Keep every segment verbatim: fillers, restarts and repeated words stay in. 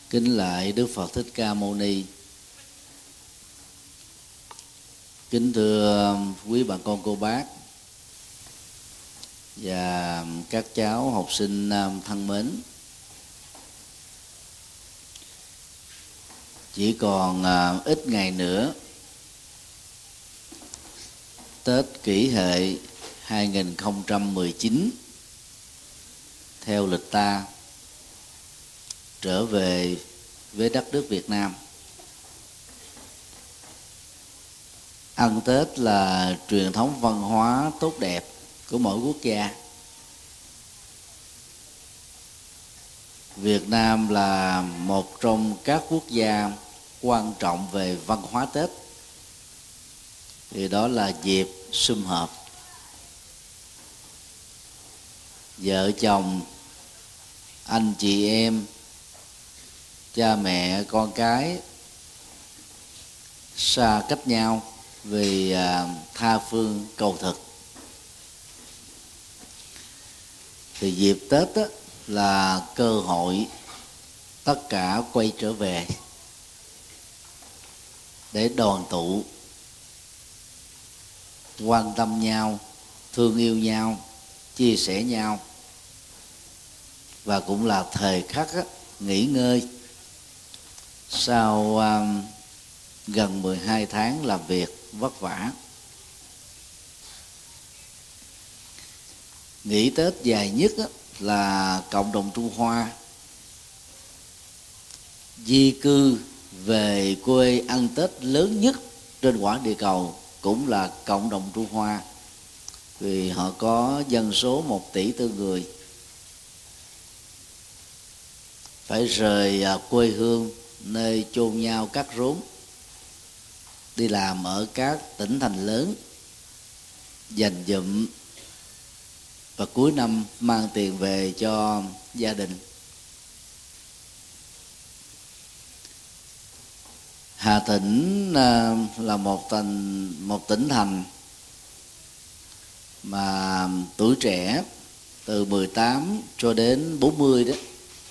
Kính lạy Đức Phật Thích Ca Mâu Ni. Kính thưa quý bà con cô bác và các cháu học sinh thân mến. Chỉ còn ít ngày nữa Tết Kỷ Hợi hai không một chín theo lịch ta trở về với đất nước Việt Nam. Ăn Tết là truyền thống văn hóa tốt đẹp của mỗi quốc gia. Việt Nam là một trong các quốc gia quan trọng về văn hóa Tết, thì đó là dịp sum họp vợ chồng, anh chị em, cha mẹ con cái xa cách nhau vì tha phương cầu thực. Thì dịp Tết đó là cơ hội tất cả quay trở về để đoàn tụ, quan tâm nhau, thương yêu nhau, chia sẻ nhau, và cũng là thời khắc á, nghỉ ngơi sau um, gần mười hai tháng làm việc vất vả. Nghỉ Tết dài nhất á, là cộng đồng Trung Hoa di cư về quê ăn Tết lớn nhất trên quả địa cầu cũng là cộng đồng Trung Hoa, vì họ có dân số một tỷ tư người, phải rời quê hương nơi chôn nhau cắt rốn, đi làm ở các tỉnh thành lớn, dành dụm và cuối năm mang tiền về cho gia đình. Hà Tĩnh là một tỉnh, một tỉnh thành mà tuổi trẻ từ mười tám cho đến bốn mươi đó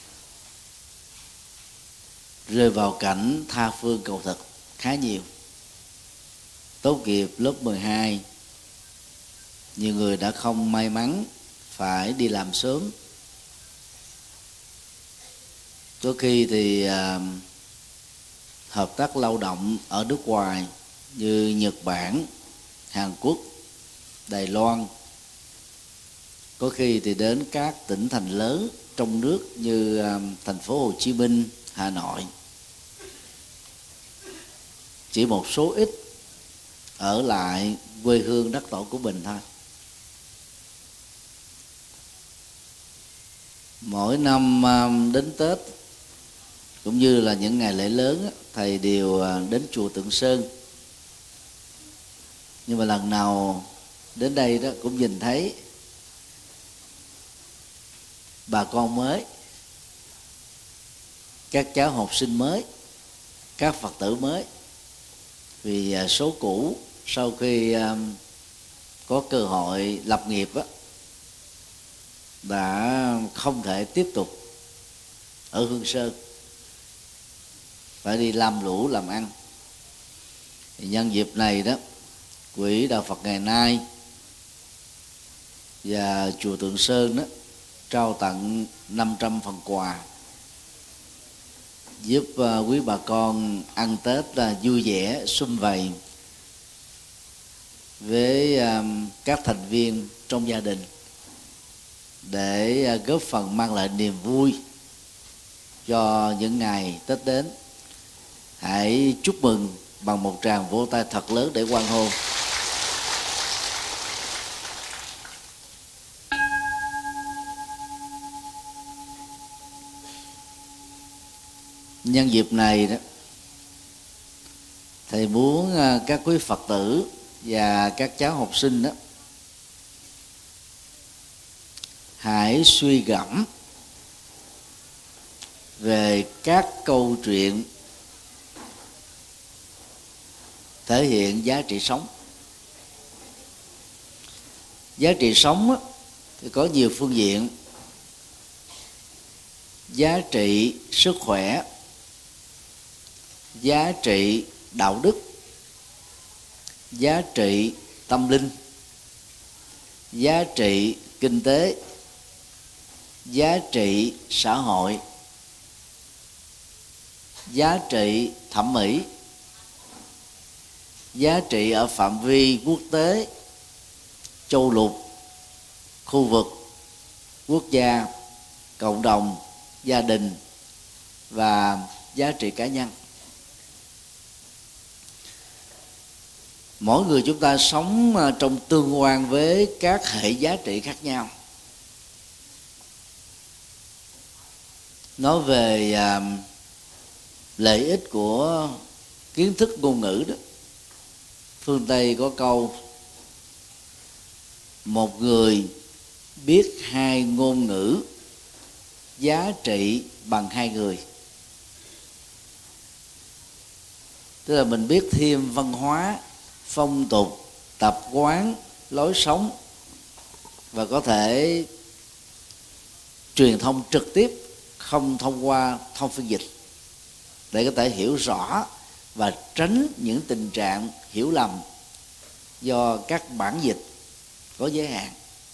rơi vào cảnh tha phương cầu thực khá nhiều. Tốt nghiệp lớp mười hai, nhiều người đã không may mắn phải đi làm sớm. Có khi thì à, hợp tác lao động ở nước ngoài như Nhật Bản, Hàn Quốc, Đài Loan. Có khi thì đến các tỉnh thành lớn trong nước như à, thành phố Hồ Chí Minh, Hà Nội. Chỉ một số ít ở lại quê hương đất tổ của mình thôi. Mỗi năm đến Tết cũng như là những ngày lễ lớn, thầy đều đến chùa Tượng Sơn. Nhưng mà lần nào đến đây đó cũng nhìn thấy bà con mới, các cháu học sinh mới, các Phật tử mới. Vì số cũ sau khi có cơ hội lập nghiệp đó, đã không thể tiếp tục ở Hương Sơn, phải đi lam lũ làm ăn. Thì nhân dịp này đó, Quỹ Đạo Phật Ngày Nay và chùa Tượng Sơn đó trao tặng năm trăm phần quà giúp quý bà con ăn Tết là vui vẻ sum vầy với các thành viên trong gia đình, để góp phần mang lại niềm vui cho những ngày Tết đến. Hãy chúc mừng bằng một tràng vỗ tay thật lớn để hoan hô. Nhân dịp này đó, thầy muốn các quý Phật tử và các cháu học sinh đó hãy suy gẫm về các câu chuyện thể hiện giá trị sống. Giá trị sống á, thì có nhiều phương diện. Giá trị sức khỏe giá trị đạo đức, giá trị tâm linh, giá trị kinh tế, giá trị xã hội, giá trị thẩm mỹ, giá trị ở phạm vi quốc tế, châu lục, khu vực, quốc gia, cộng đồng, gia đình và giá trị cá nhân. Mỗi người chúng ta sống trong tương quan với các hệ giá trị khác nhau. Nói về à, lợi ích của kiến thức ngôn ngữ đó, phương Tây có câu: một người biết hai ngôn ngữ giá trị bằng hai người. Tức là mình biết thêm văn hóa, phong tục, tập quán, lối sống và có thể truyền thông trực tiếp, không thông qua thông phiên dịch, để có thể hiểu rõ và tránh những tình trạng hiểu lầm do các bản dịch có giới hạn.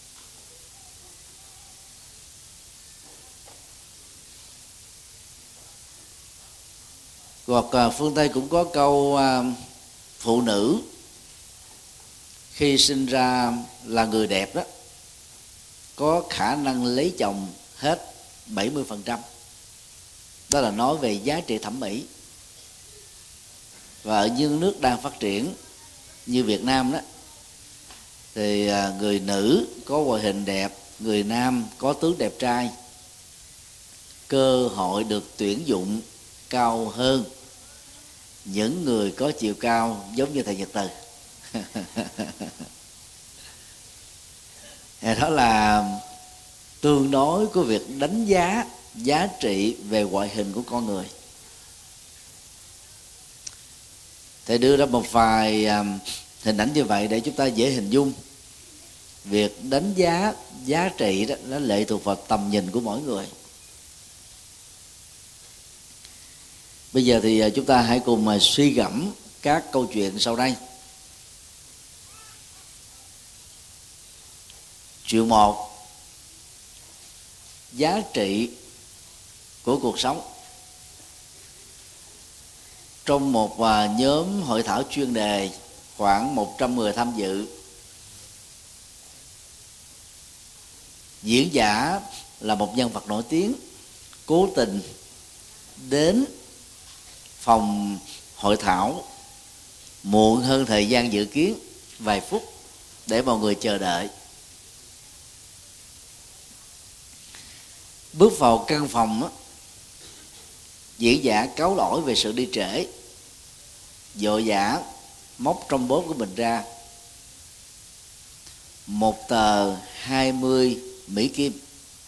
Hoặc phương Tây cũng có câu phụ nữ khi sinh ra là người đẹp đó, có khả năng lấy chồng hết bảy mươi phần trăm. Đó là nói về giá trị thẩm mỹ. Và ở những nước đang phát triển như Việt Nam đó, thì người nữ có ngoại hình đẹp, người nam có tướng đẹp trai, cơ hội được tuyển dụng cao hơn những người có chiều cao giống như thầy Nhật Từ. Đó là tương đối của việc đánh giá giá trị về ngoại hình của con người. Thầy đưa ra một vài hình ảnh như vậy để chúng ta dễ hình dung việc đánh giá giá trị đó, nó lệ thuộc vào tầm nhìn của mỗi người. Bây giờ thì chúng ta hãy cùng mà suy gẫm các câu chuyện sau đây. Chuyện một: giá trị của cuộc sống. Trong một nhóm hội thảo chuyên đề khoảng một trăm người tham dự, diễn giả là một nhân vật nổi tiếng cố tình đến phòng hội thảo muộn hơn thời gian dự kiến vài phút để mọi người chờ đợi. Bước vào căn phòng đó, diễn giả cáo lỗi về sự đi trễ, vội vã móc trong bóp của mình ra một tờ hai mươi Mỹ Kim,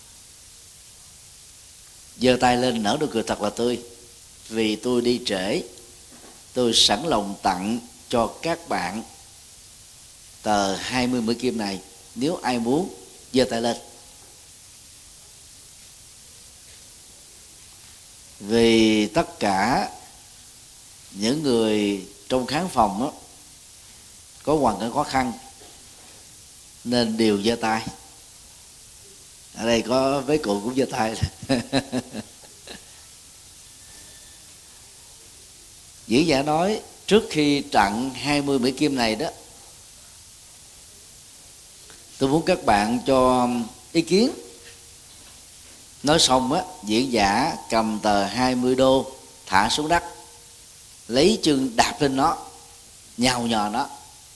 giơ tay lên nở nụ cười thật là tươi: vì tôi đi trễ, tôi sẵn lòng tặng cho các bạn tờ hai mươi Mỹ Kim này, nếu ai muốn giơ tay lên. Vì tất cả những người trong khán phòng đó có hoàn cảnh khó khăn nên đều giơ tay. Ở đây có mấy cụ cũng giơ tay. Diễn giả nói trước khi tặng hai mươi Mỹ Kim này đó, tôi muốn các bạn cho ý kiến. Nói xong á, diễn giả cầm tờ hai mươi đô thả xuống đất, lấy chân đạp lên nó, nhào nhò nó.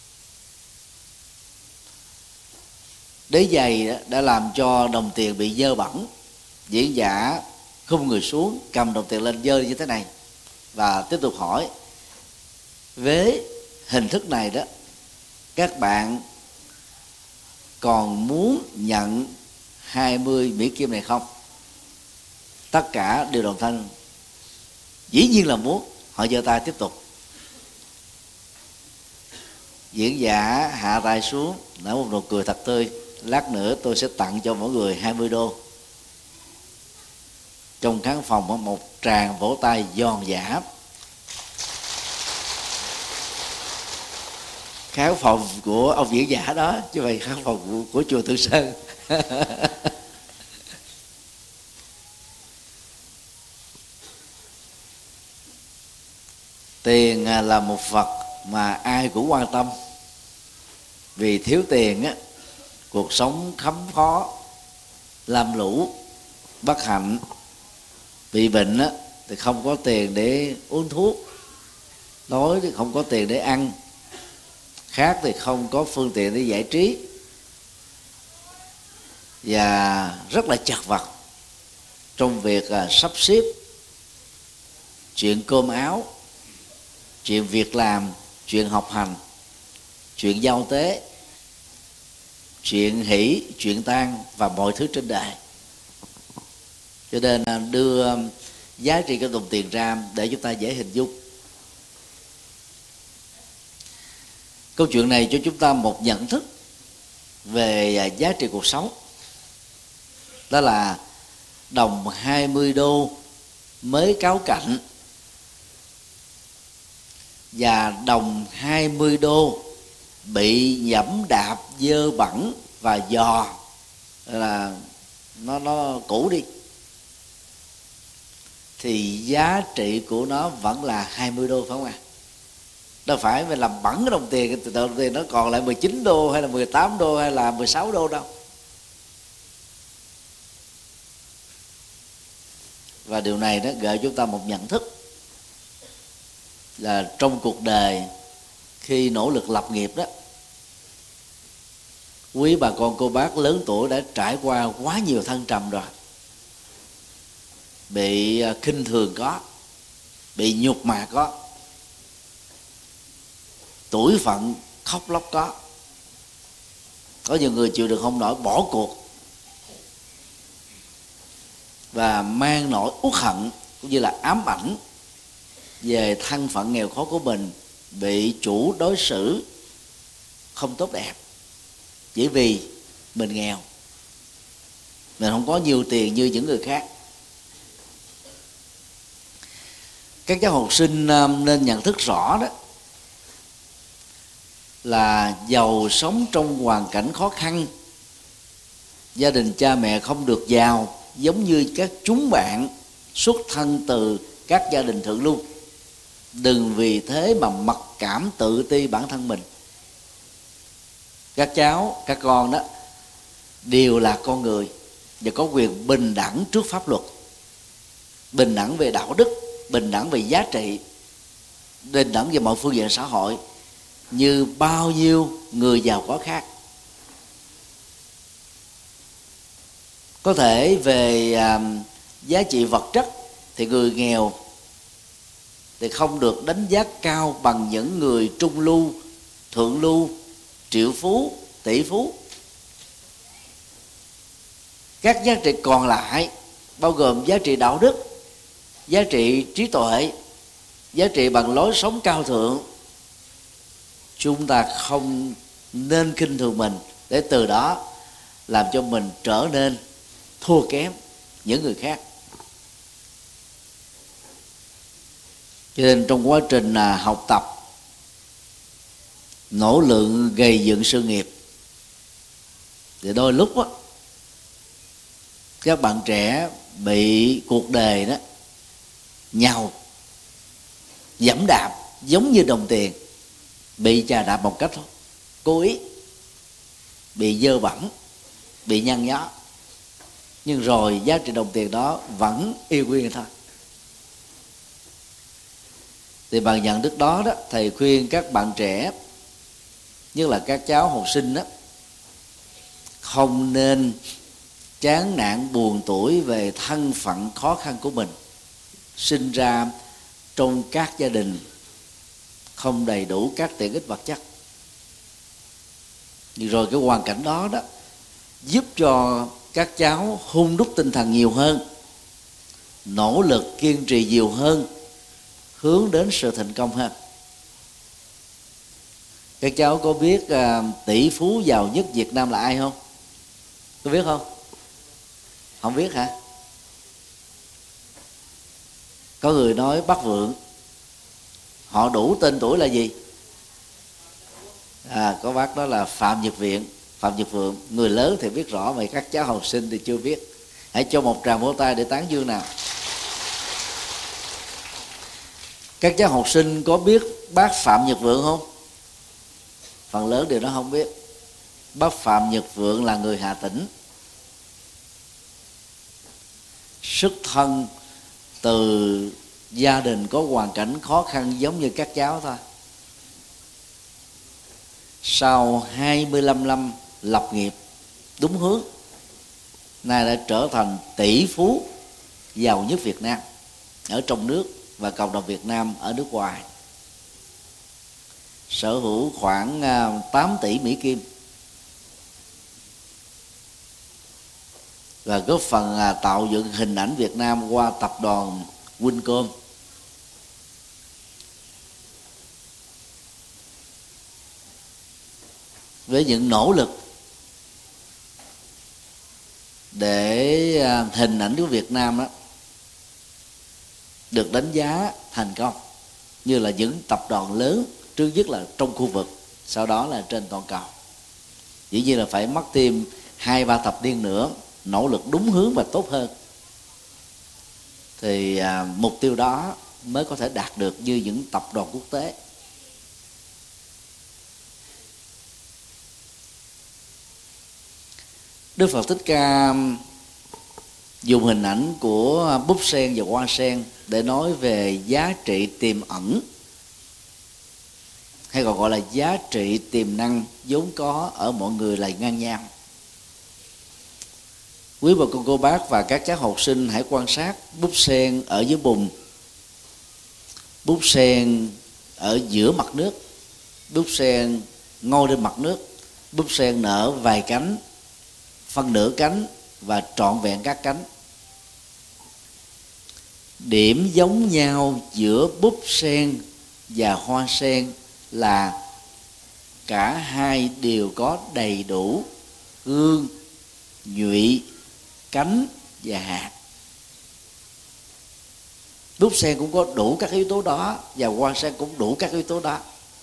Đế giày đã làm cho đồng tiền bị dơ bẩn. Diễn giả khum người xuống, cầm đồng tiền lên dơ như thế này và tiếp tục hỏi: với hình thức này đó, các bạn còn muốn nhận hai mươi Mỹ Kim này không? Tất cả đều đồng thanh dĩ nhiên là muốn. Họ giơ tay tiếp tục. Diễn giả hạ tay xuống, nở một nụ cười thật tươi: lát nữa tôi sẽ tặng cho mỗi người hai mươi đô. Trong khán phòng có một tràng vỗ tay giòn giã. khán phòng của ông diễn giả đó, chứ vậy khán phòng của, của chùa Từ Sơn. Tiền là một vật mà ai cũng quan tâm. Vì thiếu tiền á, cuộc sống khấm khó, lam lũ, bất hạnh, bị bệnh á, thì không có tiền để uống thuốc, đói thì không có tiền để ăn, khác thì không có phương tiện để giải trí, và rất là chật vật trong việc à, sắp xếp chuyện cơm áo, chuyện việc làm, chuyện học hành, chuyện giao tế, chuyện hỷ, chuyện tang và mọi thứ trên đời. Cho nên đưa giá trị của đồng tiền ra để chúng ta dễ hình dung. Câu chuyện này cho chúng ta một nhận thức về giá trị cuộc sống. Đó là đồng hai mươi đô mới cáo cạnh và đồng hai mươi đô bị dẫm đạp, dơ bẩn và giò là nó nó cũ đi, thì giá trị của nó vẫn là hai mươi đô, phải không ạ? Đâu phải phải làm bẩn cái đồng tiền, từ đồng tiền nó còn lại mười chín đô hay là mười tám đô hay là mười sáu đô đâu. Và điều này nó gợi chúng ta một nhận thức là trong cuộc đời, khi nỗ lực lập nghiệp đó, quý bà con cô bác lớn tuổi đã trải qua quá nhiều thăng trầm rồi. Bị khinh thường có, bị nhục mạ có, tủi phận khóc lóc có. Có nhiều người chịu đựng không nổi bỏ cuộc và mang nỗi uất hận cũng như là ám ảnh về thân phận nghèo khó của mình, bị chủ đối xử không tốt đẹp chỉ vì mình nghèo, mình không có nhiều tiền như những người khác. Các cháu học sinh nên nhận thức rõ đó là giàu sống trong hoàn cảnh khó khăn, gia đình cha mẹ không được giàu giống như các chúng bạn xuất thân từ các gia đình thượng lưu, đừng vì thế mà mặc cảm tự ti bản thân mình. Các cháu, các con đó đều là con người và có quyền bình đẳng trước pháp luật, bình đẳng về đạo đức, bình đẳng về giá trị, bình đẳng về mọi phương diện xã hội như bao nhiêu người giàu có khác. Có thể về à, giá trị vật chất thì người nghèo thì không được đánh giá cao bằng những người trung lưu, thượng lưu, triệu phú, tỷ phú. Các giá trị còn lại bao gồm giá trị đạo đức, giá trị trí tuệ, giá trị bằng lối sống cao thượng. Chúng ta không nên khinh thường mình để từ đó làm cho mình trở nên thua kém những người khác. Cho nên trong quá trình học tập, nỗ lực gây dựng sự nghiệp, thì đôi lúc á, các bạn trẻ bị cuộc đời đó nhào, giẫm đạp giống như đồng tiền, bị chà đạp một cách cố ý, bị dơ bẩn, bị nhăn nhó, nhưng rồi giá trị đồng tiền đó vẫn yêu nguyên thôi. Thì bằng nhận thức đó đó, thầy khuyên các bạn trẻ, nhất là các cháu học sinh đó, không nên chán nản buồn tủi về thân phận khó khăn của mình, sinh ra trong các gia đình không đầy đủ các tiện ích vật chất. Rồi cái hoàn cảnh đó đó giúp cho các cháu hung đúc tinh thần nhiều hơn, nỗ lực kiên trì nhiều hơn, hướng đến sự thành công hơn. Các cháu có biết uh, tỷ phú giàu nhất Việt Nam là ai không? Có biết không? Không biết hả? Có người nói Bắc Vượng. Họ đủ tên tuổi là gì? À, có bác đó là Phạm Nhật Viện, Phạm Nhật Vượng. Người lớn thì biết rõ, mà các cháu học sinh thì chưa biết. Hãy cho một tràng vỗ tay để tán dương nào. Các cháu học sinh có biết bác Phạm Nhật Vượng không? Phần lớn đều nó không biết. Bác Phạm Nhật Vượng là người Hà Tĩnh, xuất thân từ gia đình có hoàn cảnh khó khăn giống như các cháu thôi. Sau hai mươi lăm năm lập nghiệp đúng hướng, nay đã trở thành tỷ phú giàu nhất Việt Nam, ở trong nước và cộng đồng Việt Nam ở nước ngoài, sở hữu khoảng tám tỷ Mỹ Kim, và góp phần tạo dựng hình ảnh Việt Nam qua tập đoàn Wincom. Với những nỗ lực để hình ảnh của Việt Nam đó được đánh giá thành công như là những tập đoàn lớn, trước nhất là trong khu vực, sau đó là trên toàn cầu. Dĩ nhiên là phải mất thêm hai ba thập niên nữa, nỗ lực đúng hướng và tốt hơn, thì à, mục tiêu đó mới có thể đạt được như những tập đoàn quốc tế. Đức Phật Thích Ca dùng hình ảnh của búp sen và hoa sen để nói về giá trị tiềm ẩn, hay còn gọi là giá trị tiềm năng vốn có ở mọi người là ngang nhau. Quý bà con cô bác và các cháu học sinh hãy quan sát búp sen ở dưới bùn, búp sen ở giữa mặt nước, búp sen ngoi trên mặt nước, búp sen nở vài cánh, phân nửa cánh và trọn vẹn các cánh. Điểm giống nhau giữa búp sen và hoa sen là cả hai đều có đầy đủ gương, nhụy, cánh và hạt. Búp sen cũng có đủ các yếu tố đó, và hoa sen cũng đủ các yếu tố đó.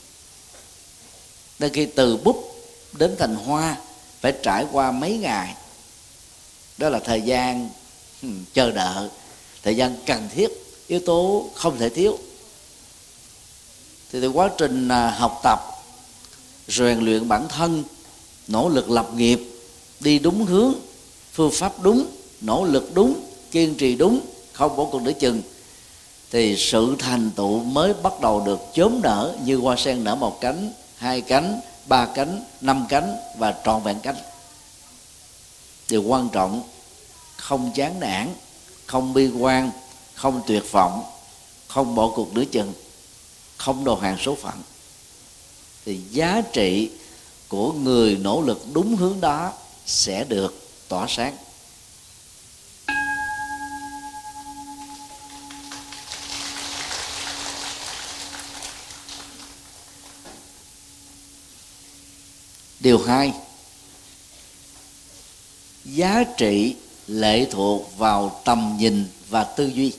Nên khi từ búp đến thành hoa phải trải qua mấy ngày, đó là thời gian hmm, chờ đợi, thời gian cần thiết, yếu tố không thể thiếu. Thì từ quá trình học tập, rèn luyện bản thân, nỗ lực lập nghiệp, đi đúng hướng, phương pháp đúng, nỗ lực đúng, kiên trì đúng, không bỏ cuộc nửa chừng, thì sự thành tựu mới bắt đầu được chớm nở như hoa sen nở một cánh, hai cánh, ba cánh, năm cánh và trọn vẹn cánh. Điều quan trọng không chán nản, không bi quan, không tuyệt vọng, không bỏ cuộc nửa chừng, không đầu hàng số phận, thì giá trị của người nỗ lực đúng hướng đó sẽ được tỏa sáng. Điều hai, giá trị lệ thuộc vào tầm nhìn và tư duy.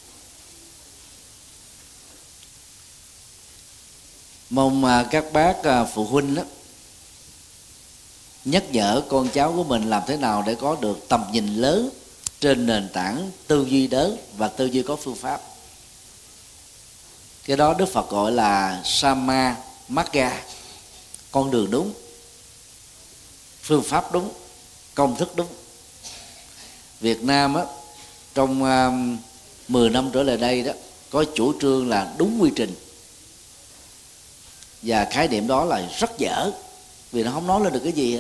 Mong các bác phụ huynh đó nhắc nhở con cháu của mình làm thế nào để có được tầm nhìn lớn trên nền tảng tư duy lớn và tư duy có phương pháp. Cái đó Đức Phật gọi là Samma Magga, con đường đúng, phương pháp đúng, công thức đúng. Việt Nam á, trong uh, mười năm trở lại đây đó, có chủ trương là đúng quy trình, và khái niệm đó là rất dở, vì nó không nói lên được cái gì.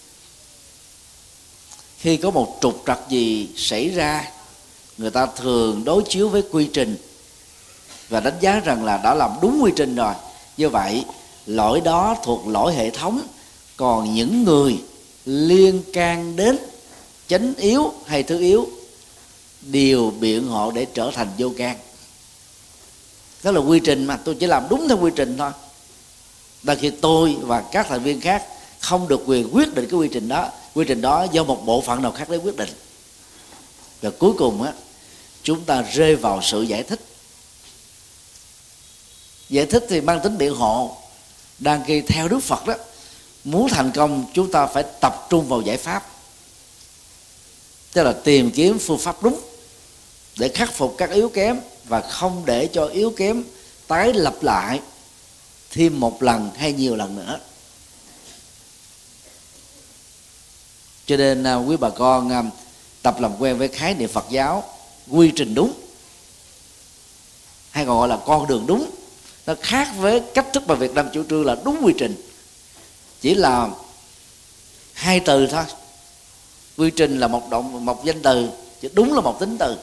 Khi có một trục trặc gì xảy ra, người ta thường đối chiếu với quy trình và đánh giá rằng là đã làm đúng quy trình rồi, như vậy lỗi đó thuộc lỗi hệ thống, còn những người liên can đến chánh yếu hay thứ yếu đều biện hộ để trở thành vô can. Đó là quy trình mà, tôi chỉ làm đúng theo quy trình thôi. Đôi khi tôi và các thành viên khác không được quyền quyết định cái quy trình đó, quy trình đó do một bộ phận nào khác để quyết định. Và cuối cùng á, chúng ta rơi vào sự giải thích. Giải thích thì mang tính biện hộ, Đăng ký theo Đức Phật đó, muốn thành công chúng ta phải tập trung vào giải pháp, tức là tìm kiếm phương pháp đúng để khắc phục các yếu kém và không để cho yếu kém tái lập lại thêm một lần hay nhiều lần nữa. Cho nên quý bà con tập làm quen với khái niệm Phật giáo quy trình đúng, hay còn gọi là con đường đúng. Nó khác với cách thức mà Việt Nam chủ trương là đúng quy trình, chỉ là hai từ thôi. Quy trình là một động một danh từ, chứ đúng là một tính từ.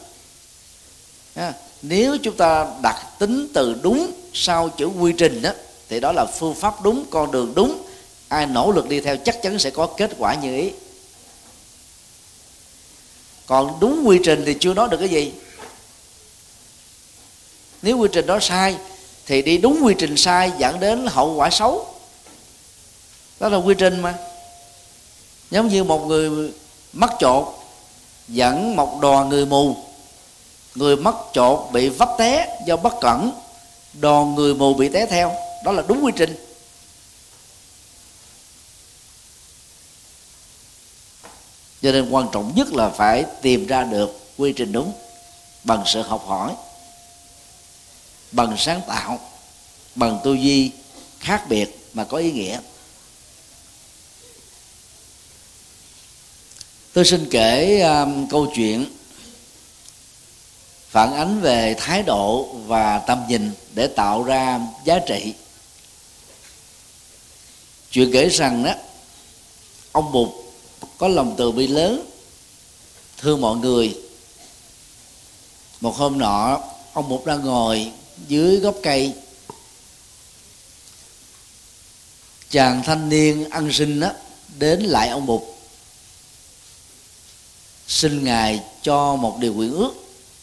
Nếu chúng ta đặt tính từ đúng sau chữ quy trình đó, thì đó là phương pháp đúng, con đường đúng. Ai nỗ lực đi theo chắc chắn sẽ có kết quả như ý. Còn đúng quy trình thì chưa nói được cái gì. Nếu quy trình đó sai thì đi đúng quy trình sai dẫn đến hậu quả xấu. Đó là quy trình mà. Giống như một người mắc chột dẫn một đoàn người mù, người mắc chột bị vấp té do bất cẩn, đoàn người mù bị té theo. Đó là đúng quy trình. Cho nên quan trọng nhất là phải tìm ra được quy trình đúng bằng sự học hỏi, bằng sáng tạo, bằng tư duy khác biệt mà có ý nghĩa. Tôi xin kể um, câu chuyện phản ánh về thái độ và tầm nhìn để tạo ra giá trị. Chuyện kể rằng đó, ông Bụt có lòng từ bi lớn, thương mọi người. Một hôm nọ, ông Bụt đang ngồi dưới gốc cây. Chàng thanh niên ăn xin đó đến lại ông Bụt, xin ngài cho một điều nguyện ước.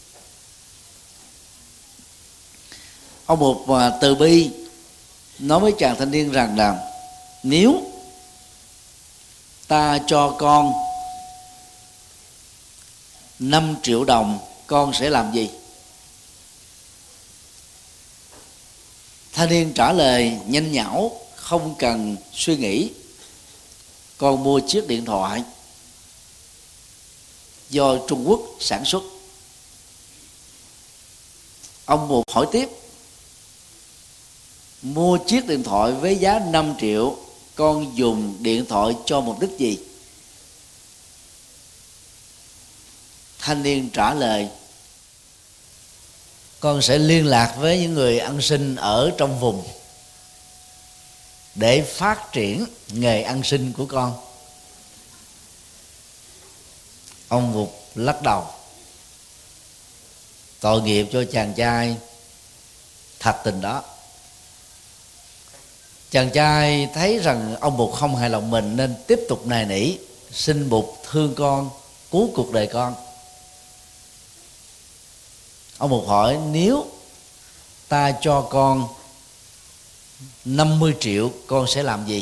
Ông Bụt từ bi nói với chàng thanh niên rằng là nếu ta cho con năm triệu đồng, con sẽ làm gì? Thanh niên trả lời nhanh nhảu, không cần suy nghĩ: con mua chiếc điện thoại do Trung Quốc sản xuất. Ông Bụt hỏi tiếp: mua chiếc điện thoại với giá năm triệu, con dùng điện thoại cho mục đích gì? Thanh niên trả lời: con sẽ liên lạc với những người ăn xin ở trong vùng để phát triển nghề ăn xin của con. Ông Bụt lắc đầu: tội nghiệp cho chàng trai thật tình đó. Chàng trai thấy rằng ông Bụt không hài lòng mình nên tiếp tục nài nỉ: xin Bụt thương con, cứu cuộc đời con. Ông Bụt hỏi: nếu ta cho con năm mươi triệu, con sẽ làm gì?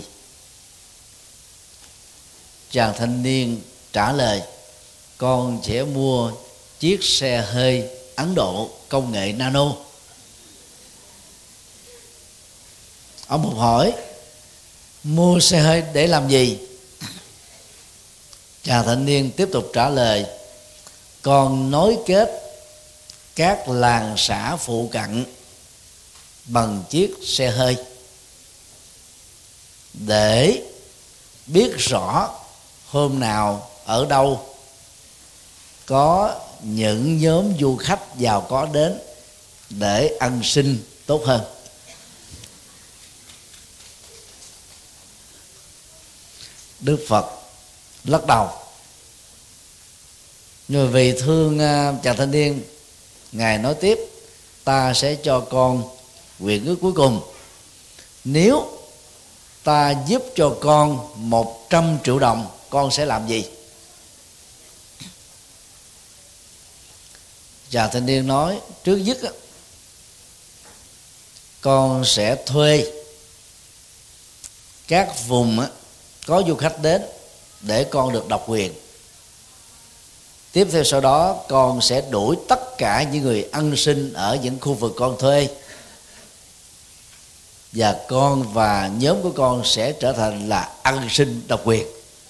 Chàng thanh niên trả lời: con sẽ mua chiếc xe hơi Ấn Độ công nghệ nano. Ông Bụt hỏi: mua xe hơi để làm gì? Chàng thanh niên tiếp tục trả lời: con nối kết các làng xã phụ cận bằng chiếc xe hơi để biết rõ hôm nào ở đâu có những nhóm du khách giàu có đến để ăn xin tốt hơn. Đức Phật lắc đầu, nhưng vì thương chàng thanh niên, ngài nói tiếp: ta sẽ cho con nguyện ước cuối cùng. Nếu ta giúp cho con một trăm triệu đồng, con sẽ làm gì? Chàng thanh niên nói: trước nhất con sẽ thuê các vùng có du khách đến để con được độc quyền. Tiếp theo sau đó con sẽ đuổi tất cả những người ăn xin ở những khu vực con thuê và con và nhóm của con sẽ trở thành là ăn sinh độc quyền.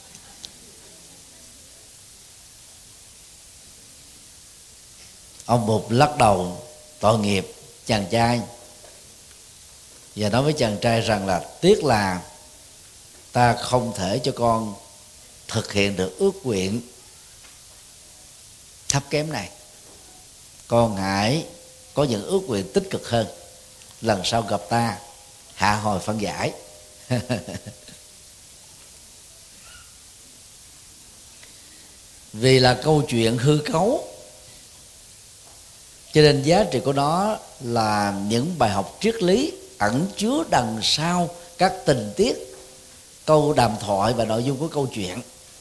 Ông Bụt lắc đầu tội nghiệp chàng trai và nói với chàng trai rằng là tiếc là ta không thể cho con thực hiện được ước nguyện thấp kém này. Con hãy có những ước nguyện tích cực hơn, lần sau gặp ta hạ hồi phân giải. Vì là câu chuyện hư cấu, cho nên giá trị của nó là những bài học triết lý ẩn chứa đằng sau các tình tiết, câu đàm thoại và nội dung của câu chuyện.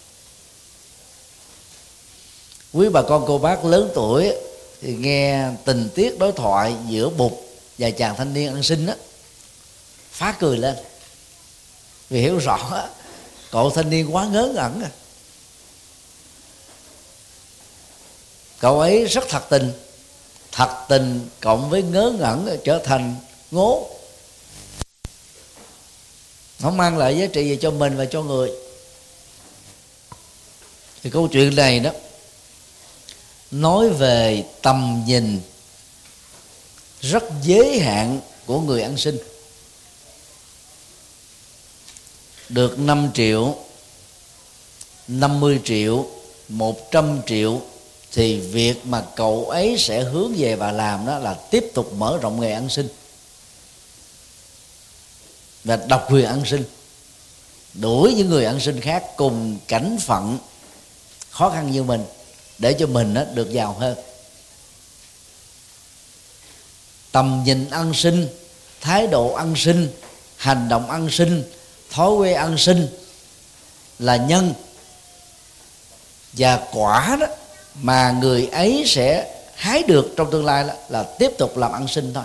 Quý bà con cô bác lớn tuổi thì nghe tình tiết đối thoại giữa Bụt và chàng thanh niên ăn xin á, phá cười lên, vì hiểu rõ cậu thanh niên quá ngớ ngẩn à. Cậu ấy rất thật tình, thật tình cộng với ngớ ngẩn trở thành ngố, không mang lại giá trị gì cho mình và cho người. Thì câu chuyện này đó nói về tầm nhìn rất giới hạn của người ăn xin. Được năm triệu, năm mươi triệu, một trăm triệu thì việc mà cậu ấy sẽ hướng về và làm đó là tiếp tục mở rộng nghề ăn xin và độc quyền ăn xin, đuổi những người ăn xin khác cùng cảnh phận khó khăn như mình để cho mình được giàu hơn. Tầm nhìn ăn xin, thái độ ăn xin, hành động ăn xin, thói quen ăn xin là nhân, và quả đó mà người ấy sẽ hái được trong tương lai là, là tiếp tục làm ăn xin thôi.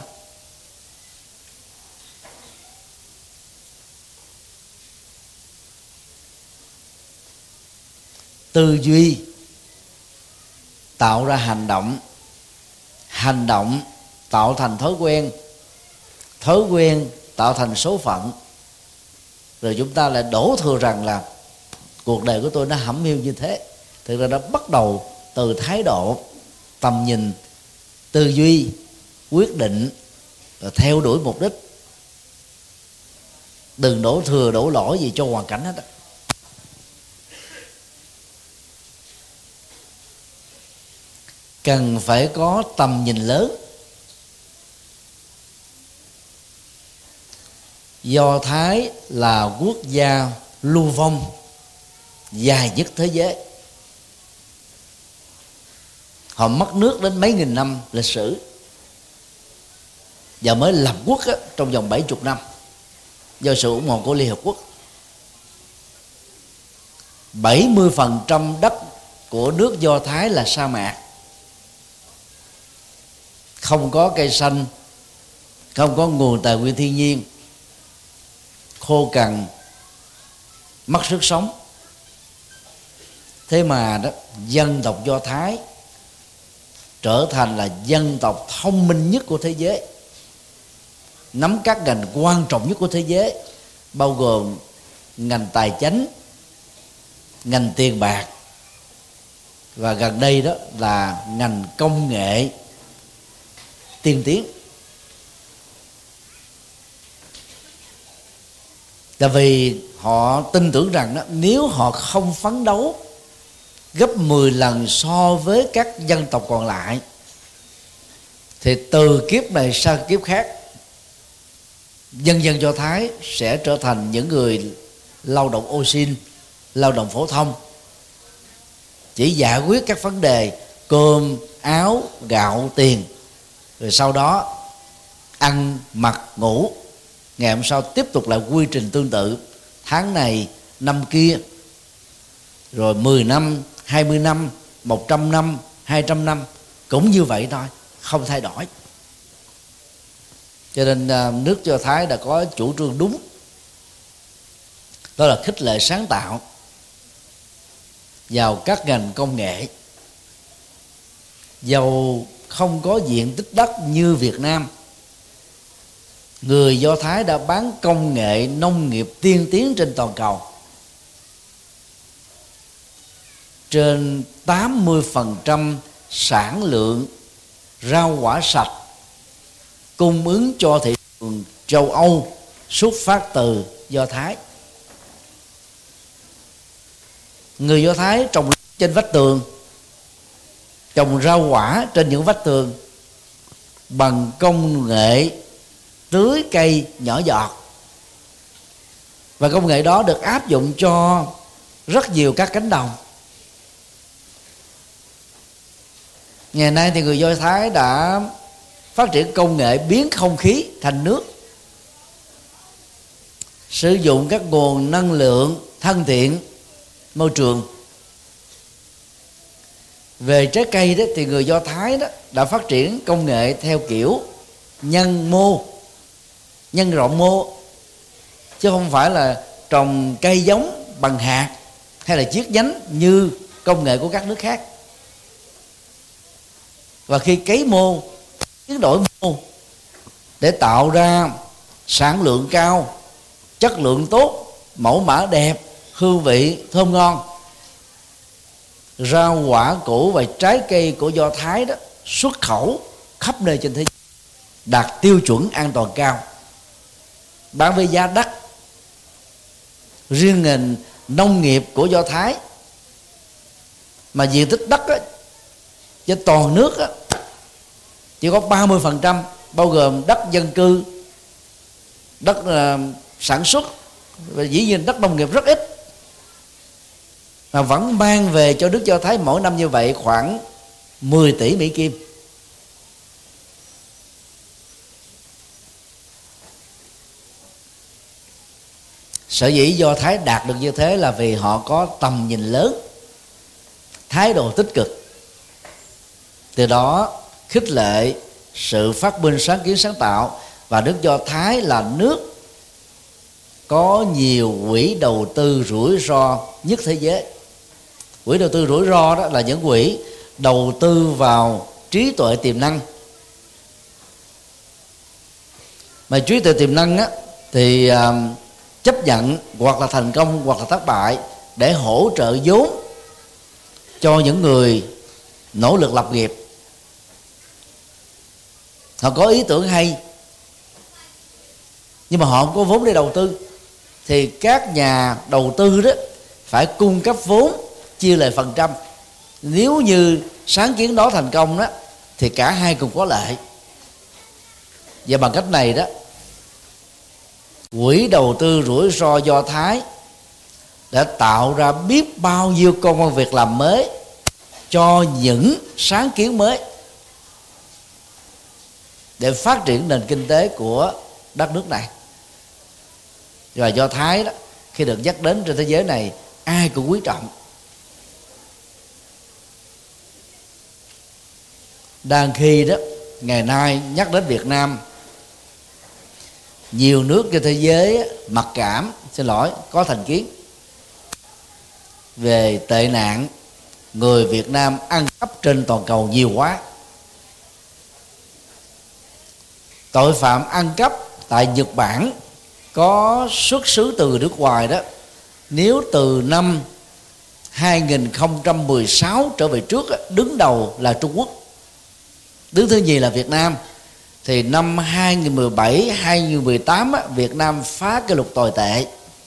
Tư duy tạo ra hành động, hành động tạo thành thói quen, thói quen tạo thành số phận, rồi chúng ta lại đổ thừa rằng là cuộc đời của tôi nó hẩm hiu như thế. Thực ra nó bắt đầu từ thái độ, tầm nhìn, tư duy, quyết định, rồi theo đuổi mục đích. Đừng đổ thừa đổ lỗi gì cho hoàn cảnh hết đó. Cần phải có tầm nhìn lớn. Do Thái là quốc gia lưu vong dài nhất thế giới. Họ mất nước đến mấy nghìn năm lịch sử và mới lập quốc á, trong vòng bảy mươi năm do sự ủng hộ của Liên Hợp Quốc. bảy mươi phần trăm đất của nước Do Thái là sa mạc, không có cây xanh, không có nguồn tài nguyên thiên nhiên, khô cằn, mất sức sống. Thế mà đó, dân tộc Do Thái trở thành là dân tộc thông minh nhất của thế giới, nắm các ngành quan trọng nhất của thế giới, bao gồm ngành tài chánh, ngành tiền bạc, và gần đây đó là ngành công nghệ tiên tiến. Tại vì họ tin tưởng rằng đó, nếu họ không phấn đấu gấp mười lần so với các dân tộc còn lại thì từ kiếp này sang kiếp khác, dân dân Do Thái sẽ trở thành những người lao động ô sin, lao động phổ thông, chỉ giải quyết các vấn đề cơm, áo, gạo, tiền, rồi sau đó ăn, mặc, ngủ. Ngày hôm sau tiếp tục lại quy trình tương tự, tháng này, năm kia, rồi mười năm, hai mươi năm, một trăm năm, hai trăm năm cũng như vậy thôi, không thay đổi. Cho nên nước Do Thái đã có chủ trương đúng, đó là khích lệ sáng tạo vào các ngành công nghệ. Dầu không có diện tích đất như Việt Nam, người Do Thái đã bán công nghệ nông nghiệp tiên tiến trên toàn cầu. Trên tám mươi phần trăm sản lượng rau quả sạch cung ứng cho thị trường châu Âu xuất phát từ Do Thái. Người Do Thái trồng trên vách tường, trồng rau quả trên những vách tường bằng công nghệ tưới cây nhỏ giọt, và công nghệ đó được áp dụng cho rất nhiều các cánh đồng. Ngày nay thì người Do Thái đã phát triển công nghệ biến không khí thành nước, sử dụng các nguồn năng lượng thân thiện môi trường. Về trái cây đó thì người Do Thái đó đã phát triển công nghệ theo kiểu nhân mô, nhân rộng mô, chứ không phải là trồng cây giống bằng hạt hay là chiết nhánh như công nghệ của các nước khác. Và khi cấy mô, biến đổi mô để tạo ra sản lượng cao, chất lượng tốt, mẫu mã đẹp, hương vị thơm ngon, rau quả củ và trái cây của Do Thái đó xuất khẩu khắp nơi trên thế giới, đạt tiêu chuẩn an toàn cao, bán với giá đắt. Riêng ngành nông nghiệp của Do Thái mà diện tích đất á, trên toàn nước á, chỉ có ba mươi phần trăm, bao gồm đất dân cư, đất uh, sản xuất, và dĩ nhiên đất nông nghiệp rất ít, mà vẫn mang về cho nước Do Thái mỗi năm như vậy khoảng mười tỷ Mỹ Kim. Sở dĩ Do Thái đạt được như thế là vì họ có tầm nhìn lớn, thái độ tích cực, từ đó khích lệ sự phát minh sáng kiến sáng tạo. Và nước Do Thái là nước có nhiều quỹ đầu tư rủi ro nhất thế giới. Quỹ đầu tư rủi ro đó là những quỹ đầu tư vào trí tuệ tiềm năng. Mà trí tuệ tiềm năng á, thì à, chấp nhận hoặc là thành công hoặc là thất bại để hỗ trợ vốn cho những người nỗ lực lập nghiệp. Họ có ý tưởng hay nhưng mà họ không có vốn để đầu tư, thì các nhà đầu tư đó phải cung cấp vốn chia lại phần trăm. Nếu như sáng kiến đó thành công đó thì cả hai cùng có lợi. Và bằng cách này đó, quỹ đầu tư rủi ro Do Thái đã tạo ra biết bao nhiêu công ăn việc làm mới cho những sáng kiến mới để phát triển nền kinh tế của đất nước này. Và Do Thái đó, khi được nhắc đến trên thế giới này, ai cũng quý trọng. Đang khi đó, ngày nay nhắc đến Việt Nam, nhiều nước trên thế giới mặc cảm, xin lỗi, có thành kiến về tệ nạn người Việt Nam ăn cắp trên toàn cầu nhiều quá. Tội phạm ăn cắp tại Nhật Bản có xuất xứ từ nước ngoài đó, nếu từ năm hai nghìn không trăm mười sáu trở về trước, đứng đầu là Trung Quốc, đứng thứ nhì là Việt Nam, thì năm hai nghìn không trăm mười bảy hai nghìn không trăm mười tám Việt Nam phá kỷ lục tồi tệ.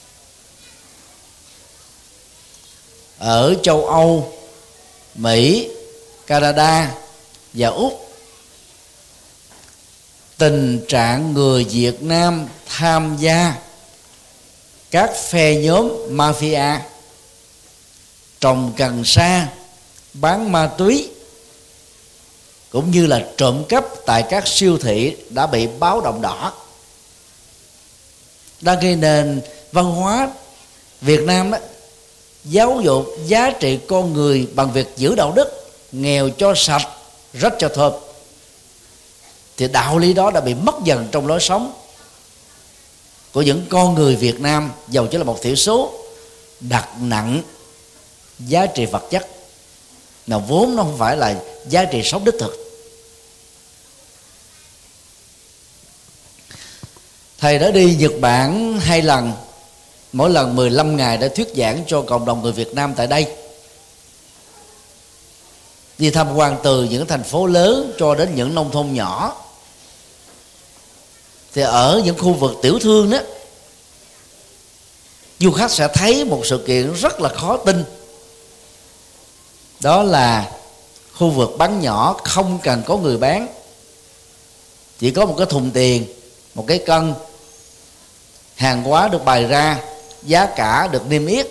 Ở châu Âu, Mỹ, Canada và Úc, tình trạng người Việt Nam tham gia các phe nhóm mafia trồng cần sa, bán ma túy cũng như là trộm cắp tại các siêu thị đã bị báo động đỏ. Đang gây nền văn hóa Việt Nam đó, giáo dục giá trị con người bằng việc giữ đạo đức, nghèo cho sạch, rách cho thơm, thì đạo lý đó đã bị mất dần trong lối sống của những con người Việt Nam, dầu chỉ là một thiểu số, đặt nặng giá trị vật chất, nào vốn nó không phải là giá trị sống đích thực. Thầy đã đi Nhật Bản hai lần, mỗi lần mười lăm ngày để thuyết giảng cho cộng đồng người Việt Nam tại đây. Đi tham quan từ những thành phố lớn cho đến những nông thôn nhỏ. Thì ở những khu vực tiểu thương đó, du khách sẽ thấy một sự kiện rất là khó tin. Đó là khu vực bán nhỏ không cần có người bán, chỉ có một cái thùng tiền, một cái cân, hàng hóa được bày ra, giá cả được niêm yết.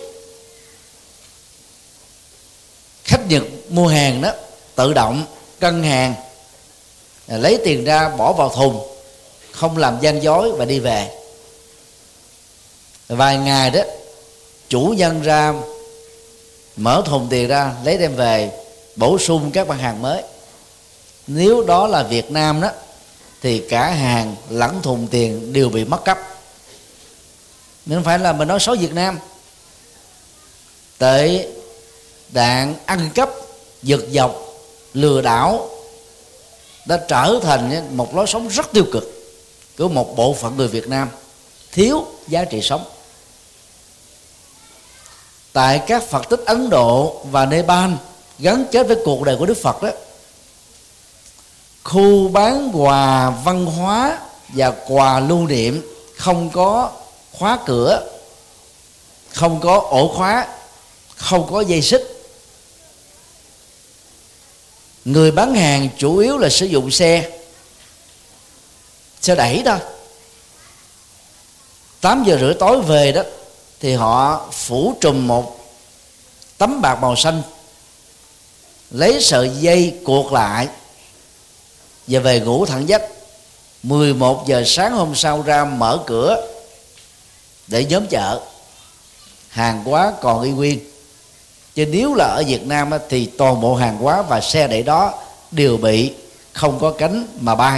Khách Nhật mua hàng đó tự động cân hàng, lấy tiền ra bỏ vào thùng, không làm gian dối và đi về. Vài ngày đó, chủ nhân ra mở thùng tiền ra, lấy đem về, bổ sung các mặt hàng mới. Nếu đó là Việt Nam đó, thì cả hàng lẫn thùng tiền đều bị mất cắp. Nhưng không phải là mình nói xấu Việt Nam. Tệ nạn ăn cắp, giật dọc, lừa đảo đã trở thành một lối sống rất tiêu cực của một bộ phận người Việt Nam thiếu giá trị sống. Tại các Phật tích Ấn Độ và Nepal gắn kết với cuộc đời của Đức Phật đó, khu bán quà văn hóa và quà lưu niệm không có khóa cửa, không có ổ khóa, không có dây xích. Người bán hàng chủ yếu là sử dụng xe xe đẩy thôi. Tám giờ rưỡi tối về đó thì họ phủ trùm một tấm bạc màu xanh, lấy sợi dây cuột lại và về ngủ thẳng giấc. Mười một giờ sáng hôm sau ra mở cửa để nhóm chợ, hàng hóa còn y nguyên. Chứ nếu là ở Việt Nam thì toàn bộ hàng hóa và xe đẩy đó đều bị không có cánh mà bay.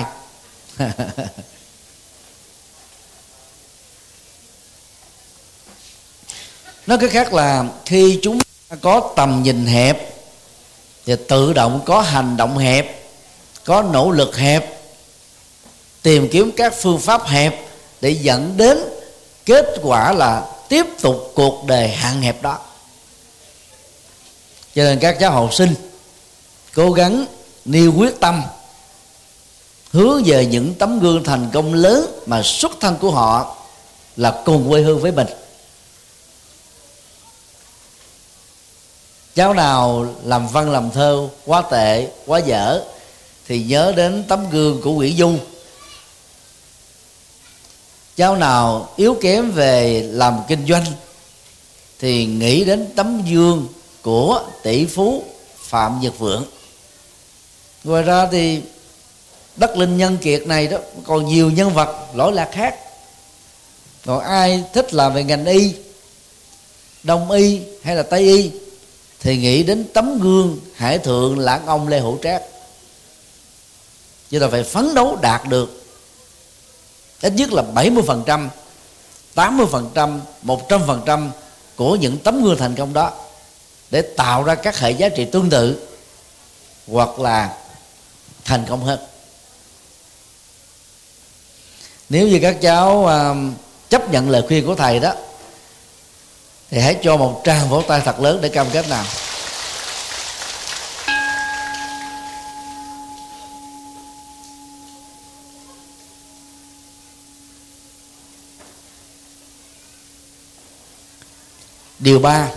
Nói cách khác là khi chúng ta có tầm nhìn hẹp thì tự động có hành động hẹp, có nỗ lực hẹp, tìm kiếm các phương pháp hẹp để dẫn đến kết quả là tiếp tục cuộc đời hạn hẹp đó. Cho nên các cháu học sinh cố gắng nêu quyết tâm hướng về những tấm gương thành công lớn mà xuất thân của họ là cùng quê hương với mình. Cháu nào làm văn làm thơ quá tệ, quá dở thì nhớ đến tấm gương của Nguyễn Du. Cháu nào yếu kém về làm kinh doanh thì nghĩ đến tấm gương của tỷ phú Phạm Nhật Vượng. Ngoài ra thì đất linh nhân kiệt này đó còn nhiều nhân vật lỗi lạc khác. Còn ai thích làm về ngành y, đông y hay là tây y thì nghĩ đến tấm gương Hải Thượng Lãng Ông Lê Hữu Trác. Chứ ta phải phấn đấu đạt được ít nhất là bảy mươi phần trăm, tám mươi phần trăm, một trăm phần trăm của những tấm gương thành công đó, để tạo ra các hệ giá trị tương tự hoặc là thành công hơn. Nếu như các cháu uh, chấp nhận lời khuyên của thầy đó thì hãy cho một tràng vỗ tay thật lớn để cam kết nào. Điều ba,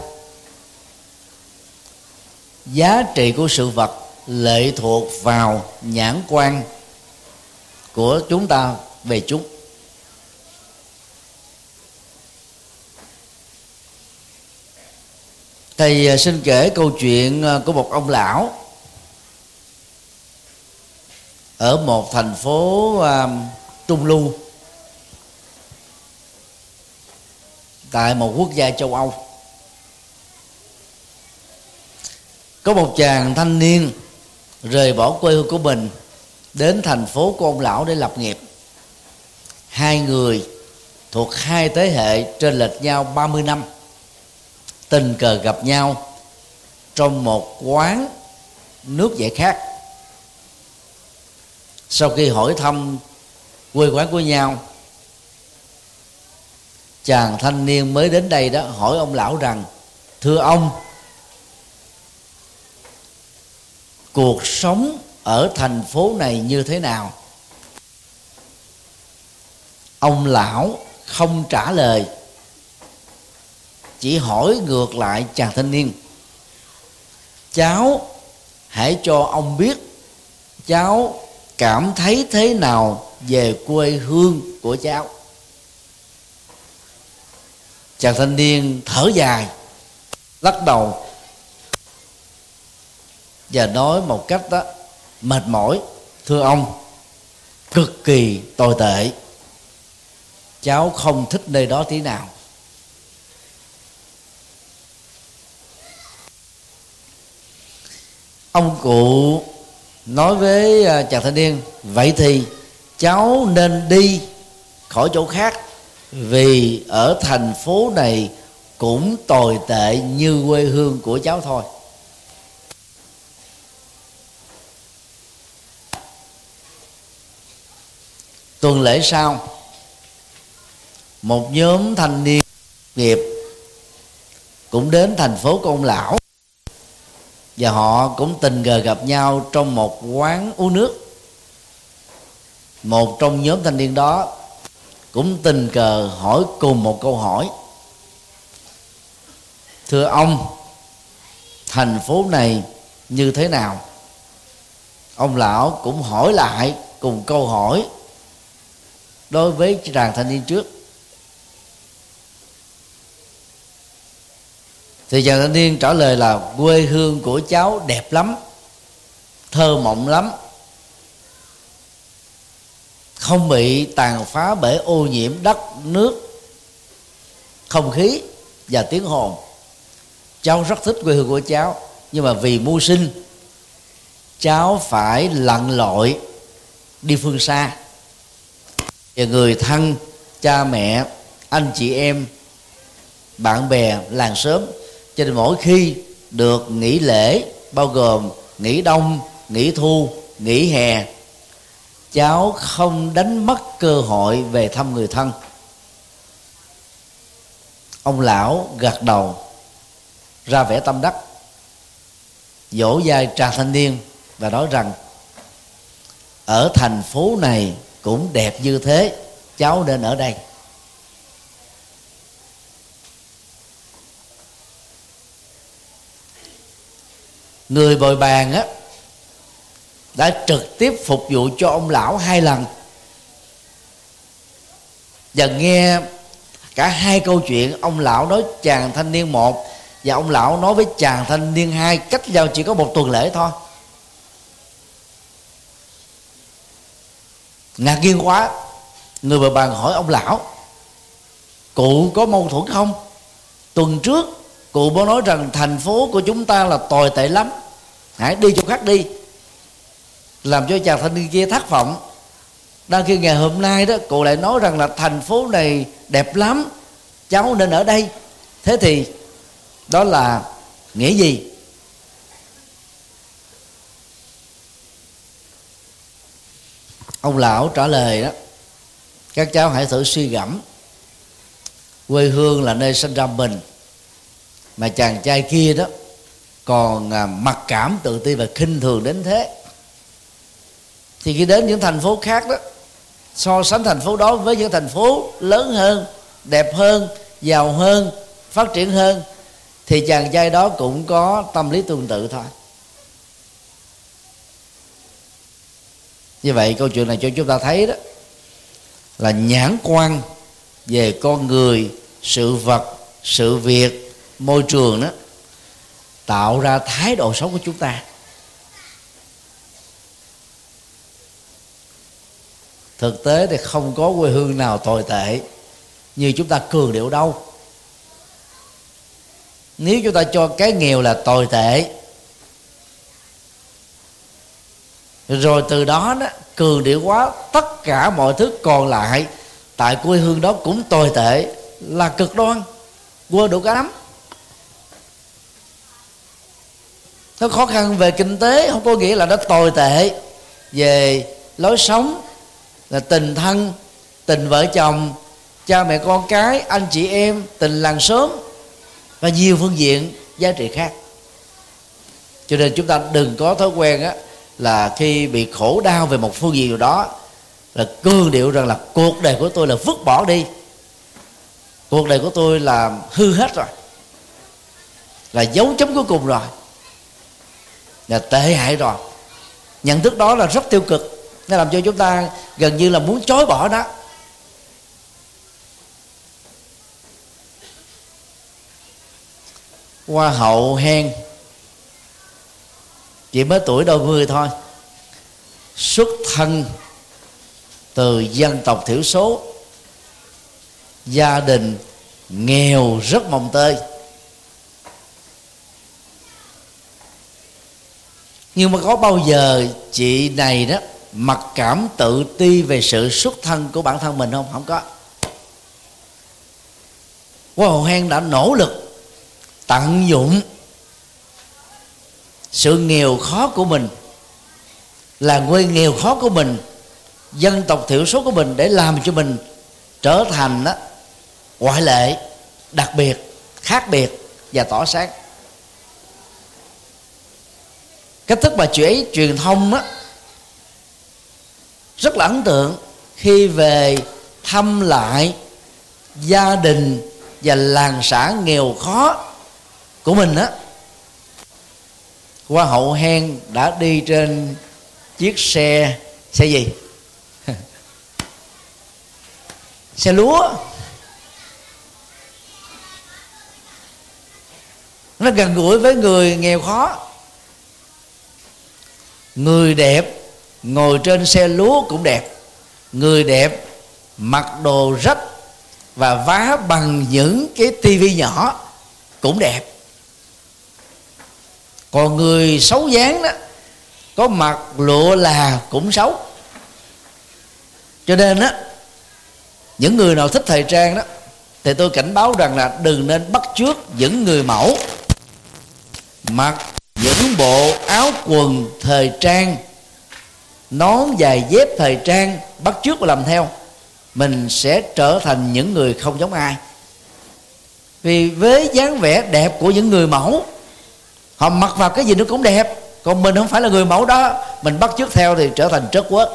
giá trị của sự vật lệ thuộc vào nhãn quan của chúng ta về chúng. Thầy xin kể câu chuyện của một ông lão ở một thành phố uh, trung lưu tại một quốc gia châu Âu. Có một chàng thanh niên rời bỏ quê hương của mình đến thành phố của ông lão để lập nghiệp. Hai người thuộc hai thế hệ trên lệch nhau ba mươi năm tình cờ gặp nhau trong một quán nước giải khát. Sau khi hỏi thăm quê quán của nhau, chàng thanh niên mới đến đây đó hỏi ông lão rằng: thưa ông, cuộc sống ở thành phố này như thế nào? Ông lão không trả lời, chỉ hỏi ngược lại chàng thanh niên: cháu hãy cho ông biết cháu cảm thấy thế nào về quê hương của cháu. Chàng thanh niên thở dài, lắc đầu và nói một cách đó mệt mỏi: thưa ông, cực kỳ tồi tệ, cháu không thích nơi đó tí nào. Ông cụ nói với chàng thanh niên: vậy thì cháu nên đi khỏi chỗ khác, vì ở thành phố này cũng tồi tệ như quê hương của cháu thôi. Tuần lễ sau, một nhóm thanh niên nghiệp cũng đến thành phố của ông lão, và họ cũng tình cờ gặp nhau trong một quán uống nước. Một trong nhóm thanh niên đó cũng tình cờ hỏi cùng một câu hỏi: thưa ông, thành phố này như thế nào? Ông lão cũng hỏi lại cùng câu hỏi đối với chàng thanh niên trước. Thì chàng thanh niên trả lời là: quê hương của cháu đẹp lắm, thơ mộng lắm, không bị tàn phá bởi ô nhiễm đất, nước, không khí và tiếng ồn. Cháu rất thích quê hương của cháu, nhưng mà vì mưu sinh cháu phải lặn lội đi phương xa, và người thân, cha mẹ, anh chị em, bạn bè, làng xóm, cho nên mỗi khi được nghỉ lễ, bao gồm nghỉ đông, nghỉ thu, nghỉ hè, cháu không đánh mất cơ hội về thăm người thân. Ông lão gật đầu ra vẻ tâm đắc, vỗ vai chàng thanh niên và nói rằng: ở thành phố này cũng đẹp như thế, cháu nên ở đây. Người bồi bàn á đã trực tiếp phục vụ cho ông lão hai lần, và nghe cả hai câu chuyện. Ông lão nói chàng thanh niên một, và ông lão nói với chàng thanh niên hai, cách nhau chỉ có một tuần lễ thôi. Ngạc nhiên quá, người bồi bàn hỏi ông lão: cụ có mâu thuẫn không? Tuần trước cụ mới nói rằng thành phố của chúng ta là tồi tệ lắm, hãy đi chỗ khác đi, làm cho chàng thanh niên kia thất vọng. Đang khi ngày hôm nay đó cụ lại nói rằng là thành phố này đẹp lắm, cháu nên ở đây. Thế thì đó là nghĩa gì? Ông lão trả lời đó: các cháu hãy thử suy gẫm, quê hương là nơi sinh ra mình, mà chàng trai kia đó còn mặc cảm, tự ti và khinh thường đến thế, thì khi đến những thành phố khác đó, so sánh thành phố đó với những thành phố lớn hơn, đẹp hơn, giàu hơn, phát triển hơn, thì chàng trai đó cũng có tâm lý tương tự thôi. Như vậy câu chuyện này cho chúng ta thấy đó là nhãn quan về con người, sự vật, sự việc, môi trường đó tạo ra thái độ sống của chúng ta. Thực tế thì không có quê hương nào tồi tệ như chúng ta cường điệu đâu. Nếu chúng ta cho cái nghèo là tồi tệ, rồi từ đó đó cường điệu quá tất cả mọi thứ còn lại tại quê hương đó cũng tồi tệ, là cực đoan, quên đủ cả lắm. Nó khó khăn về kinh tế không có nghĩa là nó tồi tệ về lối sống, là tình thân, tình vợ chồng, cha mẹ con cái, anh chị em, tình làng xóm và nhiều phương diện giá trị khác. Cho nên chúng ta đừng có thói quen á, là khi bị khổ đau về một phương diện nào đó là cương điệu rằng là cuộc đời của tôi là vứt bỏ đi, cuộc đời của tôi là hư hết rồi, là dấu chấm cuối cùng rồi, là tệ hại rồi. Nhận thức đó là rất tiêu cực, nó làm cho chúng ta gần như là muốn chối bỏ nó. Hoa hậu Hen chỉ mới tuổi đôi mươi thôi, xuất thân từ dân tộc thiểu số, gia đình nghèo rất mồng tơi, nhưng mà có bao giờ chị này đó mặc cảm tự ti về sự xuất thân của bản thân mình không? Không có. Hoa hậu Hen đã nỗ lực tận dụng sự nghèo khó của mình, là quê nghèo khó của mình, dân tộc thiểu số của mình, để làm cho mình trở thành đó, ngoại lệ, đặc biệt, khác biệt và tỏa sáng. Cách thức mà chị ấy truyền thông đó, rất là ấn tượng. Khi về thăm lại gia đình và làng xã nghèo khó của mình á, Hoa hậu Hen đã đi trên chiếc xe xe gì xe lúa. Nó gần gũi với người nghèo khó. Người đẹp ngồi trên xe lúa cũng đẹp, người đẹp mặc đồ rách và vá bằng những cái tivi nhỏ cũng đẹp. Còn người xấu dáng đó, có mặc lụa là cũng xấu. Cho nên á, những người nào thích thời trang đó thì tôi cảnh báo rằng là đừng nên bắt chước những người mẫu mặc những bộ áo quần thời trang, nón dài dép thời trang, bắt chước và làm theo. Mình sẽ trở thành những người không giống ai. Vì với dáng vẻ đẹp của những người mẫu, họ mặc vào cái gì nó cũng đẹp. Còn mình không phải là người mẫu đó, mình bắt chước theo thì trở thành trớt quớt.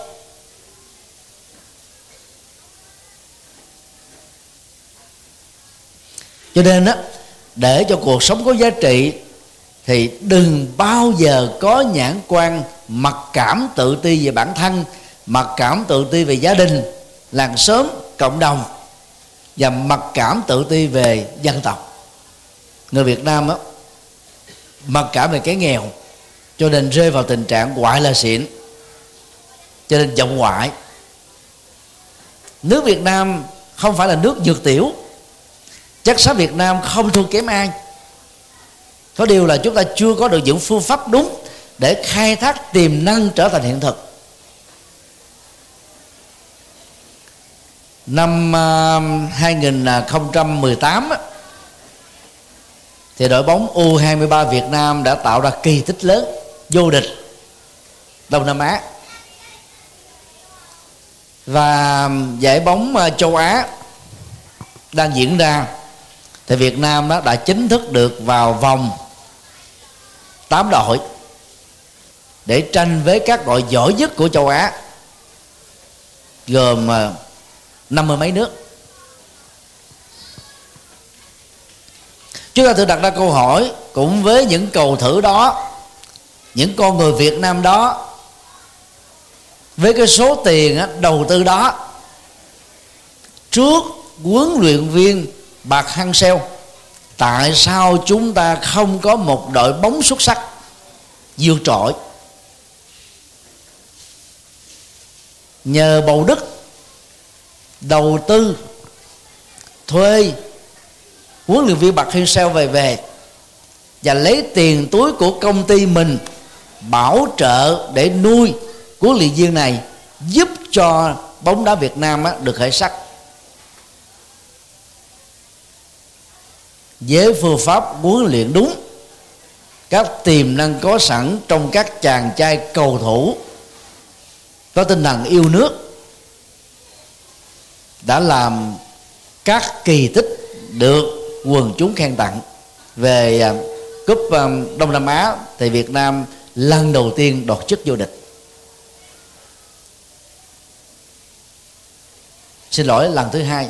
Cho nên á, để cho cuộc sống có giá trị thì đừng bao giờ có nhãn quan mặc cảm tự ti về bản thân, mặc cảm tự ti về gia đình, làng xóm, cộng đồng, và mặc cảm tự ti về dân tộc. Người Việt Nam á, mặc cảm về cái nghèo, cho nên rơi vào tình trạng ngoại là xịn, cho nên vọng ngoại. Nước Việt Nam không phải là nước dược tiểu, chất xám Việt Nam không thua kém ai. Có điều là chúng ta chưa có được những phương pháp đúng để khai thác tiềm năng trở thành hiện thực. Năm uh, hai không một tám á, thì đội bóng U hai mươi ba Việt Nam đã tạo ra kỳ tích lớn, vô địch Đông Nam Á. Và giải bóng uh, châu Á đang diễn ra thì Việt Nam đó đã chính thức được vào vòng tám đội để tranh với các đội giỏi nhất của châu Á, gồm năm mươi mấy nước. Chúng ta tự đặt ra câu hỏi, cũng với những cầu thủ đó, những con người Việt Nam đó, với cái số tiền đầu tư đó, trước huấn luyện viên Park Hang-seo, tại sao chúng ta không có một đội bóng xuất sắc vượt trội? Nhờ Bầu Đức đầu tư thuê huấn luyện viên Park Hang-seo về về và lấy tiền túi của công ty mình bảo trợ để nuôi huấn luyện viên này, giúp cho bóng đá Việt Nam được khởi sắc. Với phương pháp huấn luyện đúng, các tiềm năng có sẵn trong các chàng trai cầu thủ có tinh thần yêu nước đã làm các kỳ tích được quần chúng khen tặng. Về cúp Đông Nam Á thì Việt Nam lần đầu tiên đoạt chức vô địch. Xin lỗi, lần thứ hai.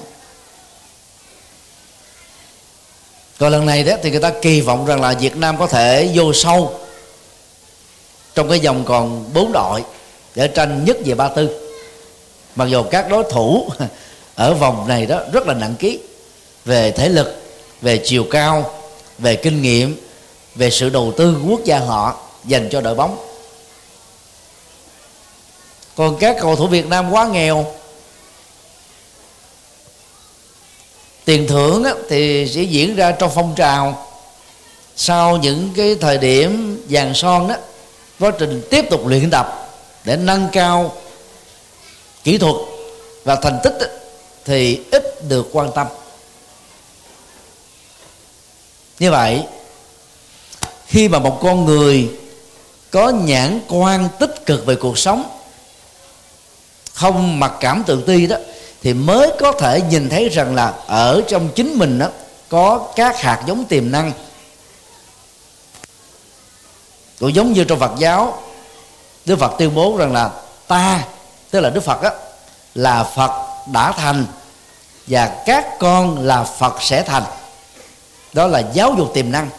Còn lần này đó thì người ta kỳ vọng rằng là Việt Nam có thể vô sâu trong cái vòng còn bốn đội để tranh nhất về ba tư. Mặc dù các đối thủ ở vòng này đó rất là nặng ký về thể lực, về chiều cao, về kinh nghiệm, về sự đầu tư của quốc gia họ dành cho đội bóng. Còn các cầu thủ Việt Nam quá nghèo. Tiền thưởng thì sẽ diễn ra trong phong trào sau những cái thời điểm vàng son đó, quá trình tiếp tục luyện tập để nâng cao kỹ thuật và thành tích thì ít được quan tâm. Như vậy, khi mà một con người có nhãn quan tích cực về cuộc sống, không mặc cảm tự ti đó, thì mới có thể nhìn thấy rằng là ở trong chính mình đó có các hạt giống tiềm năng. Cũng giống như trong Phật giáo, Đức Phật tuyên bố rằng là ta, tức là Đức Phật đó, là Phật đã thành và các con là Phật sẽ thành. Đó là giáo dục tiềm năng.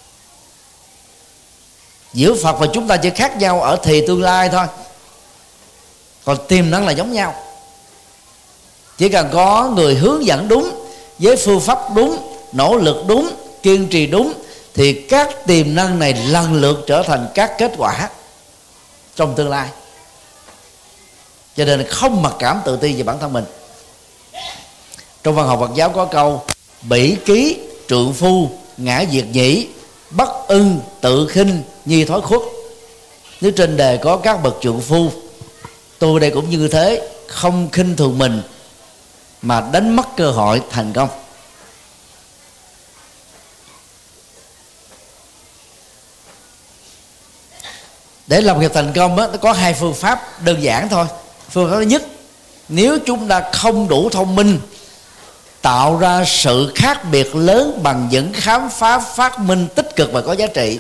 Giữa Phật và chúng ta chỉ khác nhau ở thì tương lai thôi, còn tiềm năng là giống nhau. Chỉ cần có người hướng dẫn đúng, với phương pháp đúng, nỗ lực đúng, kiên trì đúng, thì các tiềm năng này lần lượt trở thành các kết quả trong tương lai. Cho nên không mặc cảm tự ti về bản thân mình. Trong văn học Phật giáo có câu: bỉ ký trượng phu ngã diệt nhĩ, bất ưng tự khinh nhi thói khuất. Nếu trên đề có các bậc trượng phu, tôi đây cũng như thế, không khinh thường mình mà đánh mất cơ hội thành công. Để làm nghiệp thành công đó, nó có hai phương pháp đơn giản thôi. Phương pháp thứ nhất, nếu chúng ta không đủ thông minh tạo ra sự khác biệt lớn bằng những khám phá phát minh tích cực và có giá trị,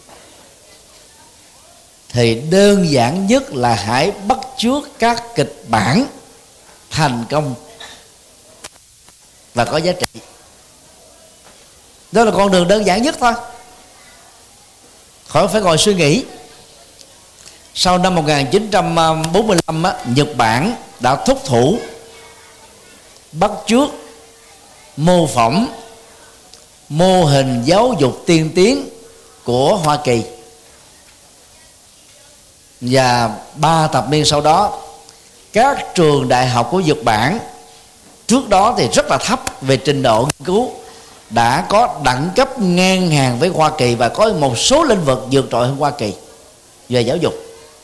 thì đơn giản nhất là hãy bắt chước các kịch bản thành công và có giá trị. Đó là con đường đơn giản nhất thôi, khỏi phải ngồi suy nghĩ. Sau năm một nghìn chín trăm bốn mươi lăm á, Nhật Bản đã thúc thủ bắt chước mô phỏng mô hình giáo dục tiên tiến của Hoa Kỳ, và ba thập niên sau đó, các trường đại học của Nhật Bản trước đó thì rất là thấp về trình độ nghiên cứu đã có đẳng cấp ngang hàng với Hoa Kỳ, và có một số lĩnh vực vượt trội hơn Hoa Kỳ về giáo dục.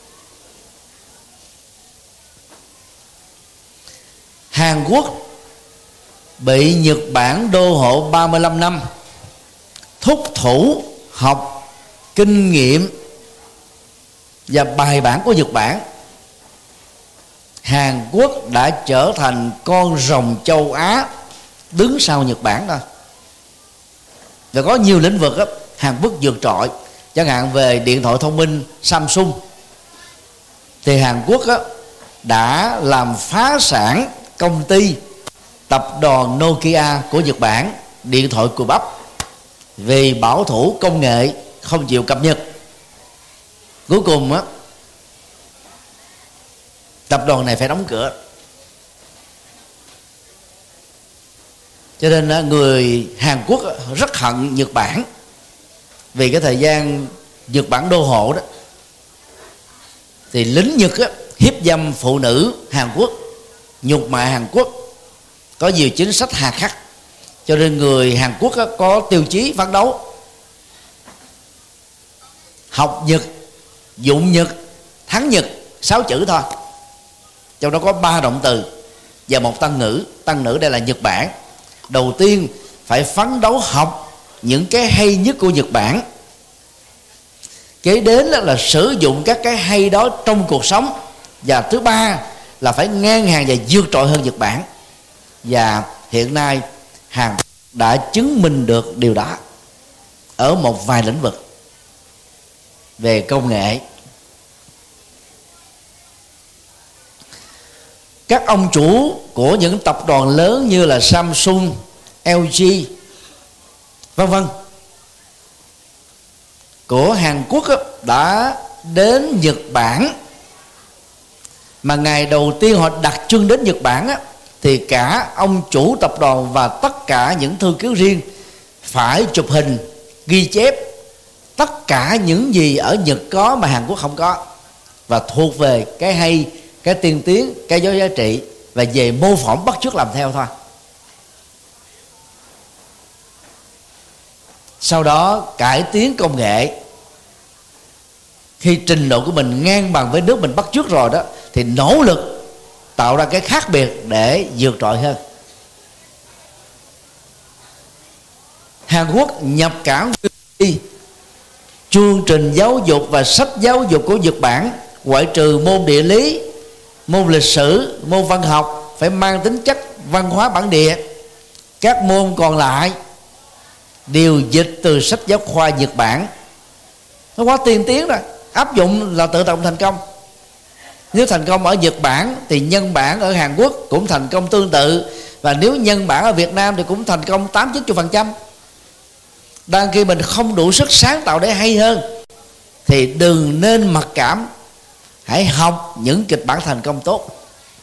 Hàn Quốc bị Nhật Bản đô hộ ba mươi lăm năm, thúc thủ học kinh nghiệm và bài bản của Nhật Bản. Hàn Quốc đã trở thành con rồng châu Á đứng sau Nhật Bản thôi. Và có nhiều lĩnh vực đó, Hàn Quốc vượt trội. Chẳng hạn về điện thoại thông minh Samsung, thì Hàn Quốc đó đã làm phá sản công ty tập đoàn Nokia của Nhật Bản, điện thoại cùi bắp, vì bảo thủ công nghệ không chịu cập nhật. Cuối cùng á, tập đoàn này phải đóng cửa. Cho nên người Hàn Quốc rất hận Nhật Bản, vì cái thời gian Nhật Bản đô hộ đó thì lính Nhật á, hiếp dâm phụ nữ Hàn Quốc, nhục mạ Hàn Quốc, có nhiều chính sách hà khắc. Cho nên người Hàn Quốc á, có tiêu chí phấn đấu học Nhật, dụng Nhật, thắng Nhật, sáu chữ thôi. Trong đó có ba động từ và một tăng ngữ. Tăng ngữ đây là Nhật Bản. Đầu tiên phải phấn đấu học những cái hay nhất của Nhật Bản. Kế đến là sử dụng các cái hay đó trong cuộc sống. Và thứ ba là phải ngang hàng và vượt trội hơn Nhật Bản. Và hiện nay Hàn Quốc đã chứng minh được điều đó ở một vài lĩnh vực về công nghệ. Các ông chủ của những tập đoàn lớn như là Samsung, lờ giê, vân vân của Hàn Quốc đã đến Nhật Bản. Mà ngày đầu tiên họ đặt chân đến Nhật Bản á, thì cả ông chủ tập đoàn và tất cả những thư ký riêng phải chụp hình ghi chép tất cả những gì ở Nhật có mà Hàn Quốc không có, và thuộc về cái hay, cái tiên tiến, cái có giá trị, và về mô phỏng bắt chước làm theo thôi. Sau đó cải tiến công nghệ. Khi trình độ của mình ngang bằng với nước mình bắt chước rồi đó, thì nỗ lực tạo ra cái khác biệt để vượt trội hơn. Hàn Quốc nhập cảng chương trình giáo dục và sách giáo dục của Nhật Bản, ngoại trừ môn địa lý, môn lịch sử, môn văn học phải mang tính chất văn hóa bản địa, các môn còn lại đều dịch từ sách giáo khoa Nhật Bản. Nó quá tiên tiến rồi, áp dụng là tự động thành công. Nếu thành công ở Nhật Bản thì nhân bản ở Hàn Quốc cũng thành công tương tự, và nếu nhân bản ở Việt Nam thì cũng thành công tám chín mươi phần trăm. Đang khi mình không đủ sức sáng tạo để hay hơn thì đừng nên mặc cảm, hãy học những kịch bản thành công tốt.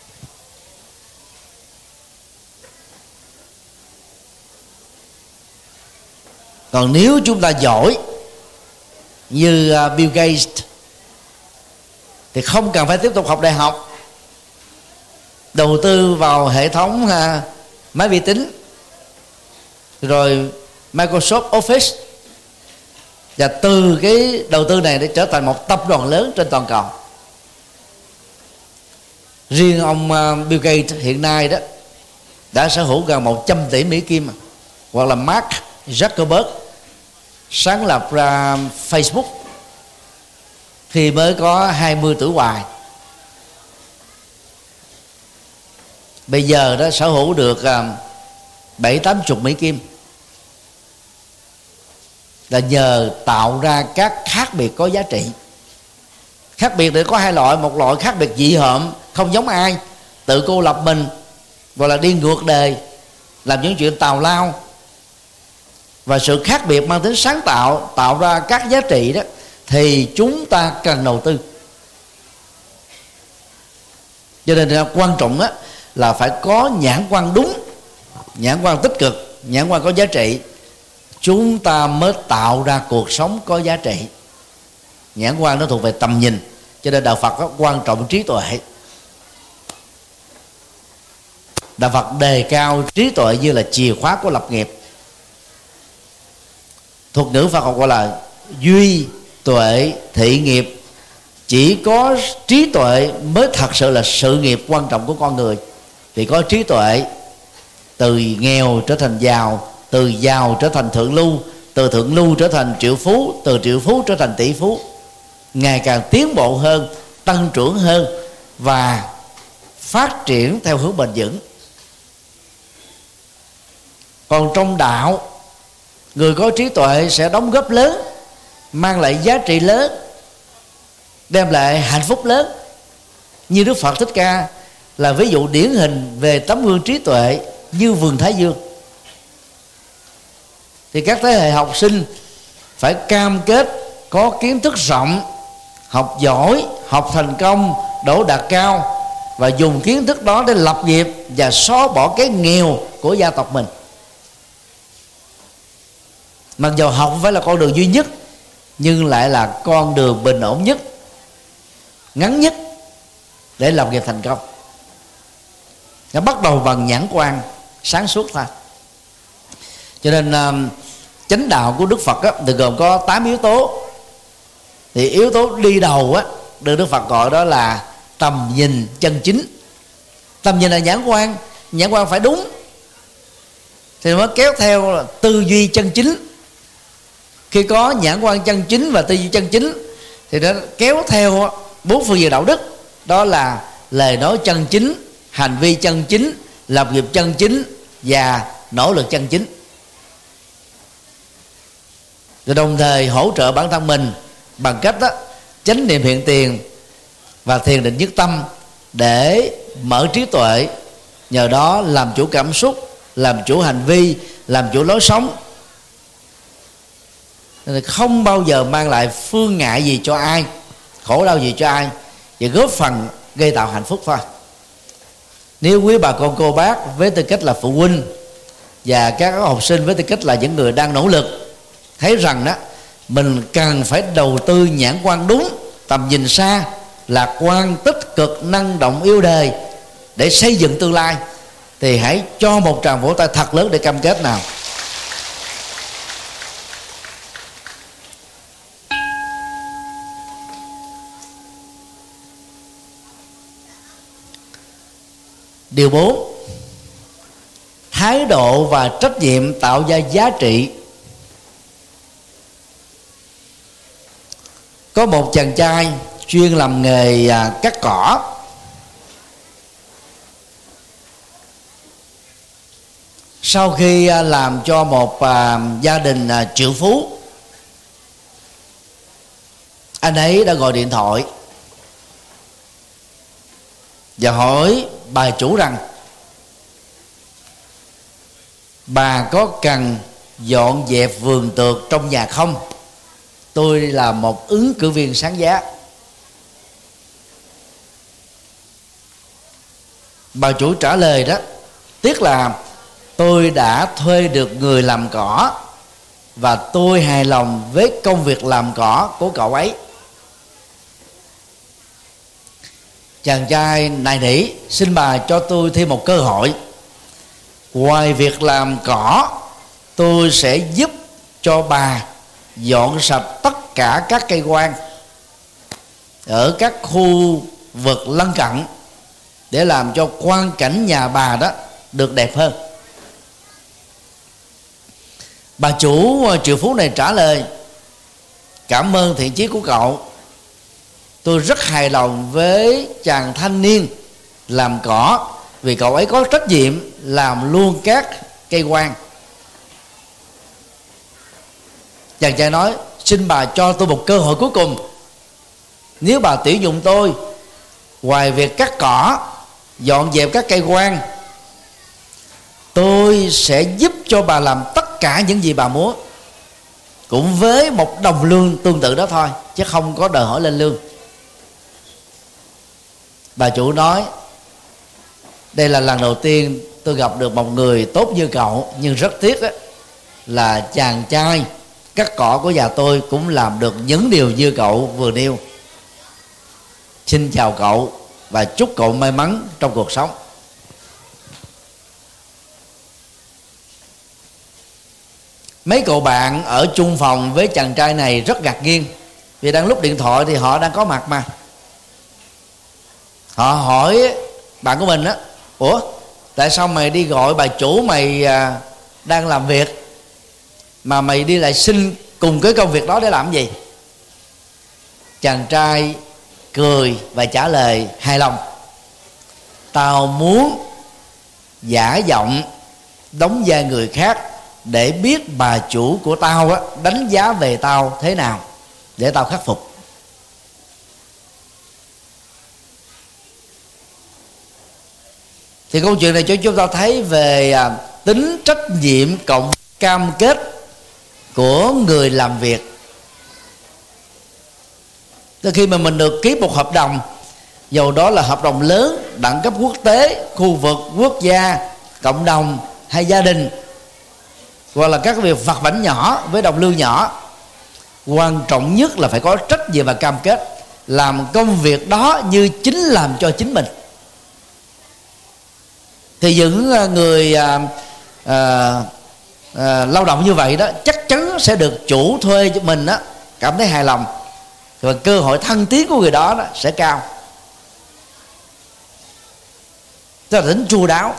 Còn nếu chúng ta giỏi như Bill Gates thì không cần phải tiếp tục học đại học, đầu tư vào hệ thống máy vi tính, rồi Microsoft Office, và từ cái đầu tư này để trở thành một tập đoàn lớn trên toàn cầu. Riêng ông Bill Gates hiện nay đó đã sở hữu gần một trăm tỷ Mỹ Kim. Hoặc là Mark Zuckerberg sáng lập ra Facebook khi mới có hai mươi tuổi hoài, bây giờ đó sở hữu được bảy tám chục Mỹ Kim, là nhờ tạo ra các khác biệt có giá trị. Khác biệt để có hai loại: một loại khác biệt dị hợm, không giống ai, tự cô lập mình, gọi là đi ngược đời, làm những chuyện tào lao. Và sự khác biệt mang tính sáng tạo, tạo ra các giá trị đó, thì chúng ta cần đầu tư. Cho nên quan trọng đó là phải có nhãn quan đúng, nhãn quan tích cực, nhãn quan có giá trị, chúng ta mới tạo ra cuộc sống có giá trị. Nhãn quan nó thuộc về tầm nhìn, cho nên đạo Phật có quan trọng trí tuệ. Đạo Phật đề cao trí tuệ như là chìa khóa của lập nghiệp. Thuật ngữ Phật học gọi là duy tuệ thị nghiệp. Chỉ có trí tuệ mới thật sự là sự nghiệp quan trọng của con người. Vì có trí tuệ, từ nghèo trở thành giàu, từ giàu trở thành thượng lưu, từ thượng lưu trở thành triệu phú, từ triệu phú trở thành tỷ phú, ngày càng tiến bộ hơn, tăng trưởng hơn và phát triển theo hướng bền vững. Còn trong đạo, người có trí tuệ sẽ đóng góp lớn, mang lại giá trị lớn, đem lại hạnh phúc lớn. Như Đức Phật Thích Ca là ví dụ điển hình về tấm gương trí tuệ như vườn Thái Dương. Thì các thế hệ học sinh phải cam kết có kiến thức rộng, học giỏi, học thành công, đỗ đạt cao, và dùng kiến thức đó để lập nghiệp và xóa bỏ cái nghèo của gia tộc mình. Mặc dù học không phải là con đường duy nhất, nhưng lại là con đường bình ổn nhất, ngắn nhất để làm nghiệp thành công. Nó bắt đầu bằng nhãn quan sáng suốt thôi. Cho nên chánh đạo của Đức Phật á, thì gồm có tám yếu tố. Thì yếu tố đi đầu á, được Đức Phật gọi đó là tầm nhìn chân chính. Tầm nhìn là nhãn quan, nhãn quan phải đúng thì mới kéo theo là tư duy chân chính. Khi có nhãn quan chân chính và tư duy chân chính thì nó kéo theo bốn phương diện đạo đức, đó là lời nói chân chính, hành vi chân chính, lập nghiệp chân chính, và nỗ lực chân chính. Rồi đồng thời hỗ trợ bản thân mình bằng cách đó chánh niệm hiện tiền và thiền định nhất tâm để mở trí tuệ, nhờ đó làm chủ cảm xúc, làm chủ hành vi, làm chủ lối sống, không bao giờ mang lại phương ngại gì cho ai, khổ đau gì cho ai, và góp phần gây tạo hạnh phúc thôi. Nếu quý bà con cô bác với tư cách là phụ huynh và các học sinh với tư cách là những người đang nỗ lực thấy rằng đó mình cần phải đầu tư nhãn quan đúng, tầm nhìn xa, lạc quan, tích cực, năng động, yêu đời để xây dựng tương lai, thì hãy cho một tràng vỗ tay thật lớn để cam kết nào. Điều bốn, thái độ và trách nhiệm tạo ra giá trị. Có một chàng trai chuyên làm nghề cắt cỏ. Sau khi làm cho một gia đình triệu phú, anh ấy đã gọi điện thoại và hỏi bà chủ rằng bà có cần dọn dẹp vườn tược trong nhà không? Tôi là một ứng cử viên sáng giá. Bà chủ trả lời đó: tiếc là tôi đã thuê được người làm cỏ và tôi hài lòng với công việc làm cỏ của cậu ấy. Chàng trai nài nỉ: xin bà cho tôi thêm một cơ hội. Ngoài việc làm cỏ, tôi sẽ giúp cho bà dọn sạch tất cả các cây quan ở các khu vực lân cận để làm cho quang cảnh nhà bà đó được đẹp hơn. Bà chủ triệu phú này trả lời: cảm ơn thiện chí của cậu, tôi rất hài lòng với chàng thanh niên làm cỏ vì cậu ấy có trách nhiệm làm luôn các cây quan. Chàng trai nói: xin bà cho tôi một cơ hội cuối cùng. Nếu bà tuyển dụng tôi, ngoài việc cắt cỏ, dọn dẹp các cây quan, tôi sẽ giúp cho bà làm tất cả những gì bà muốn, cũng với một đồng lương tương tự đó thôi, chứ không có đòi hỏi lên lương. Bà chủ nói: đây là lần đầu tiên tôi gặp được một người tốt như cậu, nhưng rất tiếc đó là chàng trai cắt cỏ của nhà tôi cũng làm được những điều như cậu vừa nêu. Xin chào cậu và chúc cậu may mắn trong cuộc sống. Mấy cậu bạn ở chung phòng với chàng trai này rất ngạc nhiên, vì đang lúc điện thoại thì họ đang có mặt mà. Họ hỏi bạn của mình á: ủa, tại sao mày đi gọi bà chủ mày à, đang làm việc mà mày đi lại xin cùng cái công việc đó để làm gì? Chàng trai cười và trả lời hài lòng: tao muốn giả giọng đóng vai người khác để biết bà chủ của tao á, đánh giá về tao thế nào để tao khắc phục. Thì câu chuyện này cho chúng ta thấy về à, tính trách nhiệm cộng cam kết của người làm việc. Từ khi mà mình được ký một hợp đồng, dầu đó là hợp đồng lớn, đẳng cấp quốc tế, khu vực, quốc gia, cộng đồng hay gia đình, hoặc là các việc vặt vãnh nhỏ với đồng lương nhỏ, quan trọng nhất là phải có trách nhiệm và cam kết làm công việc đó như chính làm cho chính mình. Thì những người à, à, à, lao động như vậy đó chắc chắn sẽ được chủ thuê cho mình đó cảm thấy hài lòng, và cơ hội thăng tiến của người đó, đó sẽ cao. Tức là tính chu đáo.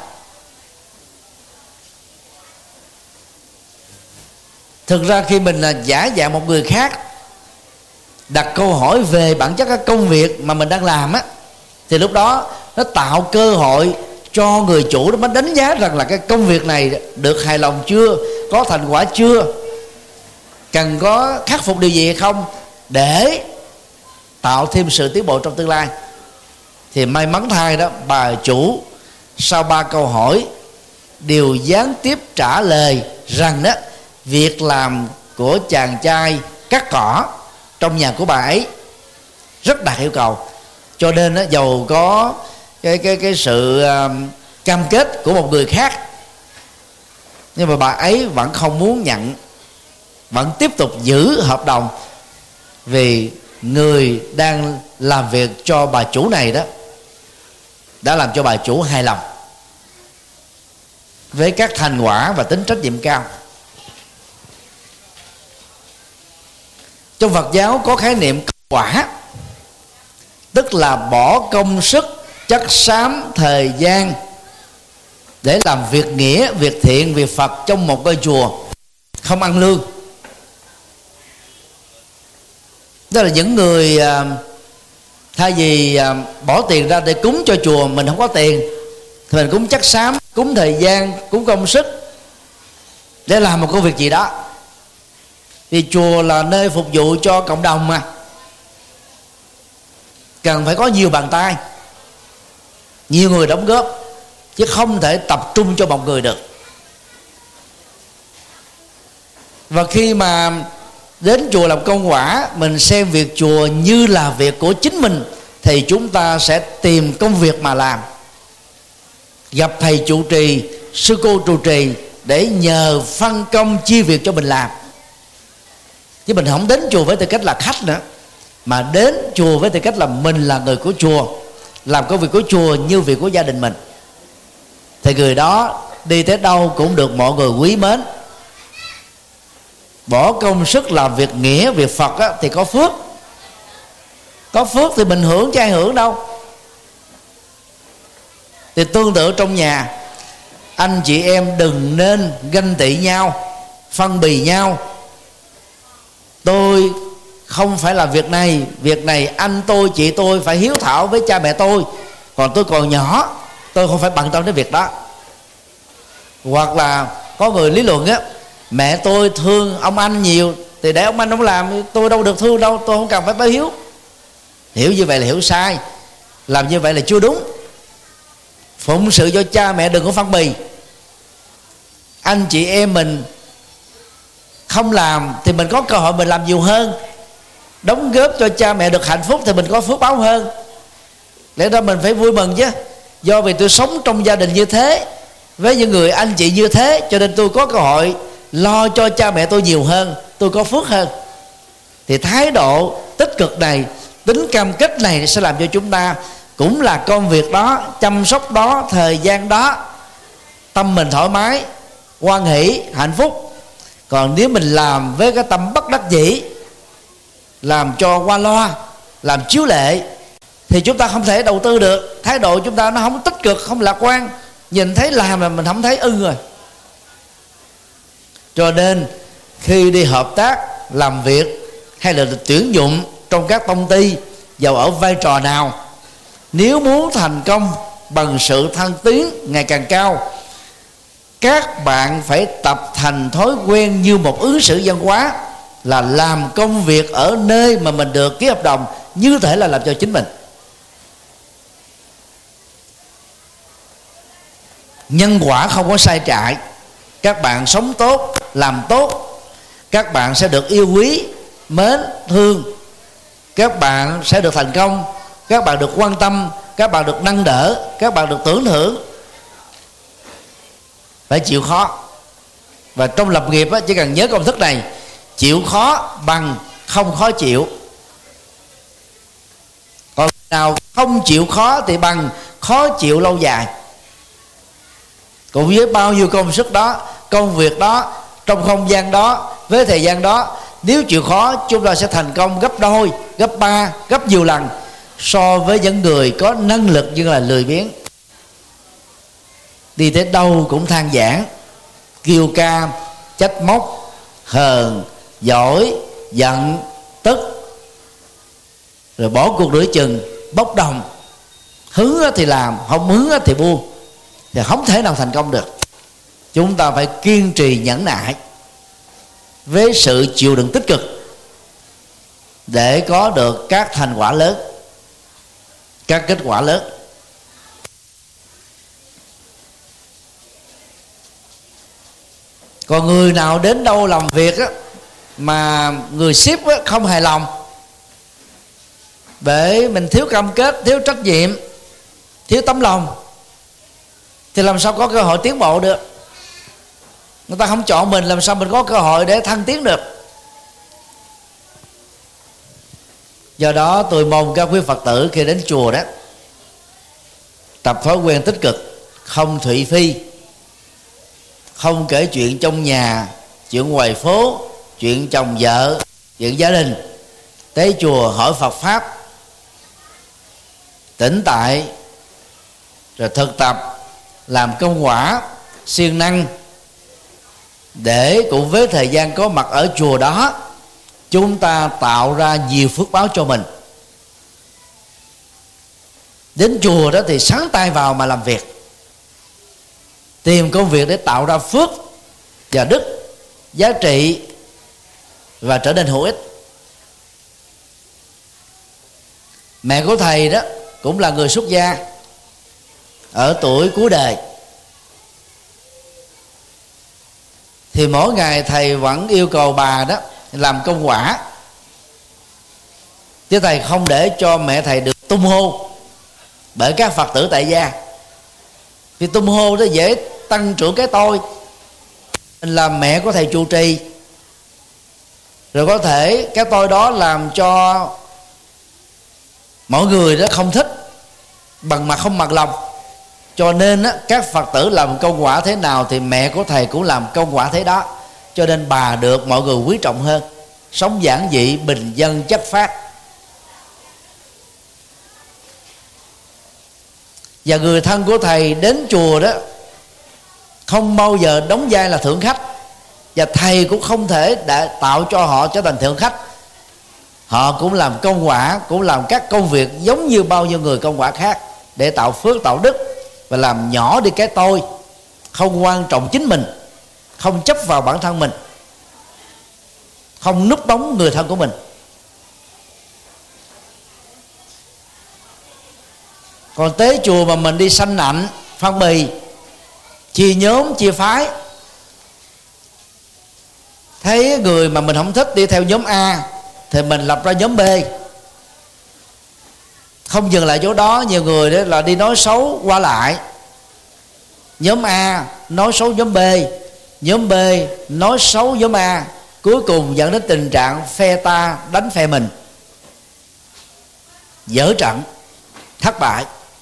Thực ra khi mình là giả dạng một người khác, đặt câu hỏi về bản chất các công việc mà mình đang làm á, thì lúc đó nó tạo cơ hội cho người chủ đó mới đánh giá rằng là cái công việc này được hài lòng chưa, có thành quả chưa, cần có khắc phục điều gì hay không, để tạo thêm sự tiến bộ trong tương lai. Thì may mắn thay đó, bà chủ sau ba câu hỏi đều gián tiếp trả lời rằng đó, việc làm của chàng trai cắt cỏ trong nhà của bà ấy rất đạt yêu cầu, cho nên đó, dầu có cái cái cái sự uh, cam kết của một người khác, nhưng mà bà ấy vẫn không muốn nhận, vẫn tiếp tục giữ hợp đồng, vì người đang làm việc cho bà chủ này đó đã làm cho bà chủ hài lòng với các thành quả và tính trách nhiệm cao. Trong Phật giáo có khái niệm quả, tức là bỏ công sức, chất xám, thời gian để làm việc nghĩa, việc thiện, việc Phật trong một ngôi chùa, không ăn lương. Đó là những người thay vì bỏ tiền ra để cúng cho chùa, mình không có tiền thì mình cúng chất xám, cúng thời gian, cúng công sức để làm một công việc gì đó. Vì chùa là nơi phục vụ cho cộng đồng mà, cần phải có nhiều bàn tay, nhiều người đóng góp, chứ không thể tập trung cho một người được. Và khi mà đến chùa làm công quả, mình xem việc chùa như là việc của chính mình, thì chúng ta sẽ tìm công việc mà làm, gặp thầy trụ trì, sư cô trụ trì để nhờ phân công chia việc cho mình làm. Chứ mình không đến chùa với tư cách là khách nữa, mà đến chùa với tư cách là mình là người của chùa, làm công việc của chùa như việc của gia đình mình, thì người đó đi tới đâu cũng được mọi người quý mến. Bỏ công sức làm việc nghĩa, việc Phật á, thì có phước. Có phước thì mình hưởng chứ ai hưởng đâu. Thì tương tự trong nhà, anh chị em đừng nên ganh tị nhau, phân bì nhau. Tôi không phải làm việc này, việc này anh tôi, chị tôi phải hiếu thảo với cha mẹ tôi, còn tôi còn nhỏ, tôi không phải bận tâm đến việc đó. Hoặc là có người lý luận á, mẹ tôi thương ông anh nhiều thì để ông anh không làm, tôi đâu được thương đâu, tôi không cần phải báo hiếu. Hiểu như vậy là hiểu sai, làm như vậy là chưa đúng. Phụng sự cho cha mẹ đừng có phân bì. Anh chị em mình không làm thì mình có cơ hội mình làm nhiều hơn, đóng góp cho cha mẹ được hạnh phúc thì mình có phước báo hơn. Lẽ ra mình phải vui mừng chứ. Do vì tôi sống trong gia đình như thế, với những người anh chị như thế, cho nên tôi có cơ hội lo cho cha mẹ tôi nhiều hơn, tôi có phước hơn. Thì thái độ tích cực này, tính cam kết này sẽ làm cho chúng ta cũng là công việc đó, chăm sóc đó, thời gian đó, tâm mình thoải mái, hoan hỷ, hạnh phúc. Còn nếu mình làm với cái tâm bất đắc dĩ, làm cho qua loa, làm chiếu lệ, thì chúng ta không thể đầu tư được. Thái độ chúng ta nó không tích cực, không lạc quan, nhìn thấy làm mà mình không thấy ưng rồi. Cho nên khi đi hợp tác, làm việc hay là được tuyển dụng trong các công ty, dầu ở vai trò nào, nếu muốn thành công bằng sự thăng tiến ngày càng cao, các bạn phải tập thành thói quen như một ứng xử văn hóa, là làm công việc ở nơi mà mình được ký hợp đồng như thể là làm cho chính mình. Nhân quả không có sai trại. Các bạn sống tốt, làm tốt, các bạn sẽ được yêu quý, mến, thương. Các bạn sẽ được thành công, các bạn được quan tâm, các bạn được nâng đỡ, các bạn được tưởng thưởng. Phải chịu khó. Và trong lập nghiệp á, chỉ cần nhớ công thức này: chịu khó bằng không khó chịu. Còn nào không chịu khó thì bằng khó chịu lâu dài. Cũng với bao nhiêu công sức đó, công việc đó, trong không gian đó, với thời gian đó, nếu chịu khó, chúng ta sẽ thành công gấp đôi, gấp ba, gấp nhiều lần so với những người có năng lực nhưng là lười biếng. Đi tới đâu cũng than vãn, kêu ca, trách móc, hờn, giỏi, giận, tức, rồi bỏ cuộc nửa chừng, bốc đồng. Hứng thì làm, không hứng thì buông. thì không thể nào thành công được. Chúng ta phải kiên trì nhẫn nại với sự chịu đựng tích cực để có được các thành quả lớn, các kết quả lớn. Còn người nào đến đâu làm việc á, mà người ship á, không hài lòng bởi mình thiếu cam kết, thiếu trách nhiệm, thiếu tấm lòng, thì làm sao có cơ hội tiến bộ được. Người ta không chọn mình, làm sao mình có cơ hội để thăng tiến được. Do đó tôi mong các quý Phật tử khi đến chùa đó tập thói quen tích cực, không thị phi, không kể chuyện trong nhà, chuyện ngoài phố, chuyện chồng vợ, chuyện gia đình. Tới chùa hỏi Phật Pháp, tĩnh tại, rồi thực tập làm công quả siêng năng, để cùng với thời gian có mặt ở chùa đó, chúng ta tạo ra nhiều phước báo cho mình. Đến chùa đó thì sáng tay vào mà làm việc, tìm công việc để tạo ra phước và đức, giá trị và trở nên hữu ích. Mẹ của thầy đó cũng là người xuất gia ở tuổi cuối đời, thì mỗi ngày thầy vẫn yêu cầu bà đó làm công quả, chứ thầy không để cho mẹ thầy được tung hô bởi các Phật tử tại gia. Vì tung hô nó dễ tăng trưởng cái tôi. Mình làm mẹ của thầy trụ trì, rồi có thể cái tôi đó làm cho mọi người đó không thích, bằng mặt không bằng lòng. Cho nên á, các Phật tử làm công quả thế nào thì mẹ của thầy cũng làm công quả thế đó. Cho nên bà được mọi người quý trọng hơn, sống giản dị, bình dân, chất phác. Và người thân của thầy đến chùa đó không bao giờ đóng vai là thượng khách, và thầy cũng không thể đã tạo cho họ trở thành thượng khách. Họ cũng làm công quả, cũng làm các công việc giống như bao nhiêu người công quả khác, để tạo phước, tạo đức, và làm nhỏ đi cái tôi, không quan trọng chính mình, không chấp vào bản thân mình, không núp bóng người thân của mình. Còn tới chùa mà mình đi sanh nạnh, phân bì, chia nhóm, chia phái, thấy người mà mình không thích đi theo nhóm A thì mình lập ra nhóm B. Không dừng lại chỗ đó, nhiều người đó là đi nói xấu qua lại. Nhóm A nói xấu nhóm B, nhóm B nói xấu nhóm A, cuối cùng dẫn đến tình trạng phe ta đánh phe mình, dở trận, thất bại.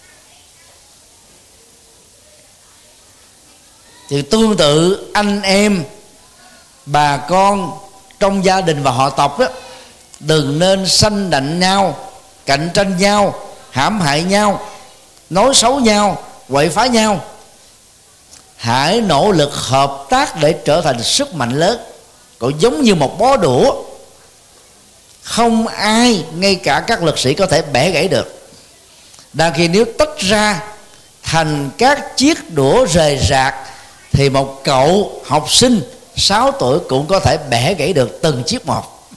Thì tương tự anh em, bà con trong gia đình và họ tộc đó, đừng nên sanh nạnh nhau, cạnh tranh nhau, hãm hại nhau, nói xấu nhau, quậy phá nhau. Hãy nỗ lực hợp tác để trở thành sức mạnh lớn. Còn giống như một bó đũa, không ai, ngay cả các lực sĩ, có thể bẻ gãy được. Đang khi nếu tách ra thành các chiếc đũa rời rạc, thì một cậu học sinh sáu tuổi cũng có thể bẻ gãy được từng chiếc một.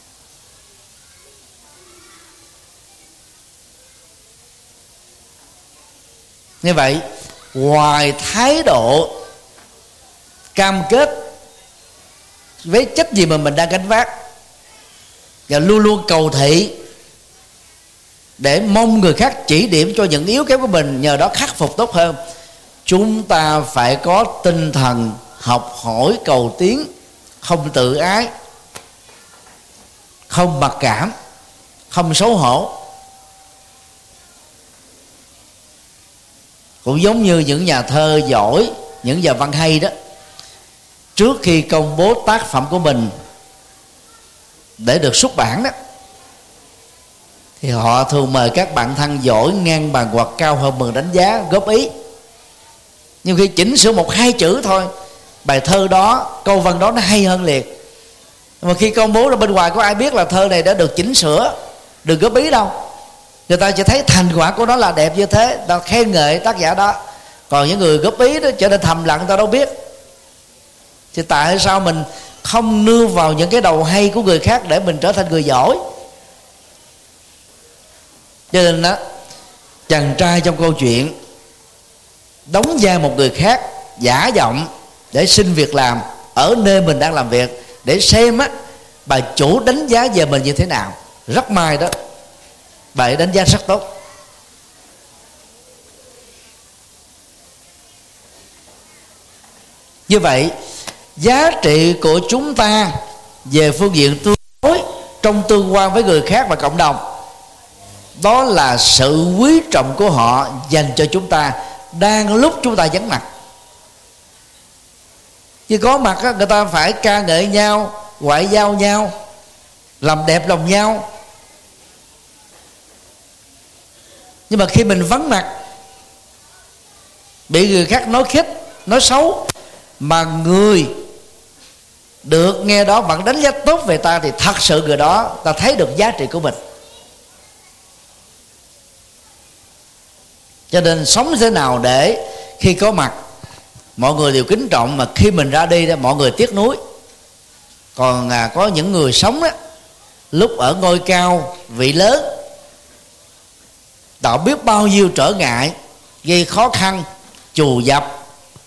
Như vậy, ngoài thái độ cam kết với trách nhiệm mà mình đang gánh vác, và luôn luôn cầu thị để mong người khác chỉ điểm cho những yếu kém của mình, nhờ đó khắc phục tốt hơn, chúng ta phải có tinh thần học hỏi, cầu tiến, không tự ái, không mặc cảm, không xấu hổ. Cũng giống như những nhà thơ giỏi, những nhà văn hay đó, trước khi công bố tác phẩm của mình để được xuất bản đó, thì họ thường mời các bạn thân giỏi ngang bằng hoặc cao hơn mình đánh giá, góp ý. Nhưng khi chỉnh sửa một hai chữ thôi, bài thơ đó, câu văn đó nó hay hơn liền. Mà khi công bố ra bên ngoài, có ai biết là thơ này đã được chỉnh sửa, được góp ý đâu. Người ta chỉ thấy thành quả của nó là đẹp như thế, ta khen ngợi tác giả đó. Còn những người góp ý đó trở nên thầm lặng ta đâu biết. Thì tại sao mình không nương vào những cái đầu hay của người khác để mình trở thành người giỏi? Cho nên đó, chàng trai trong câu chuyện đóng vai một người khác, giả giọng để xin việc làm ở nơi mình đang làm việc, để xem á bà chủ đánh giá về mình như thế nào. Rất may đó, bà ấy đánh giá rất tốt. Như vậy, giá trị của chúng ta về phương diện tương đối trong tương quan với người khác và cộng đồng, đó là sự quý trọng của họ dành cho chúng ta đang lúc chúng ta vắng mặt. Chứ có mặt á, người ta phải ca ngợi nhau, ngoại giao nhau, làm đẹp lòng nhau. Nhưng mà khi mình vắng mặt, bị người khác nói khích, nói xấu, mà người được nghe đó vẫn đánh giá tốt về ta, thì thật sự người đó ta thấy được giá trị của mình. Cho nên sống thế nào để khi có mặt mọi người đều kính trọng, mà khi mình ra đi đó mọi người tiếc nuối. Còn à, có những người sống đó, lúc ở ngôi cao vị lớn, tạo biết bao nhiêu trở ngại, gây khó khăn, trù dập.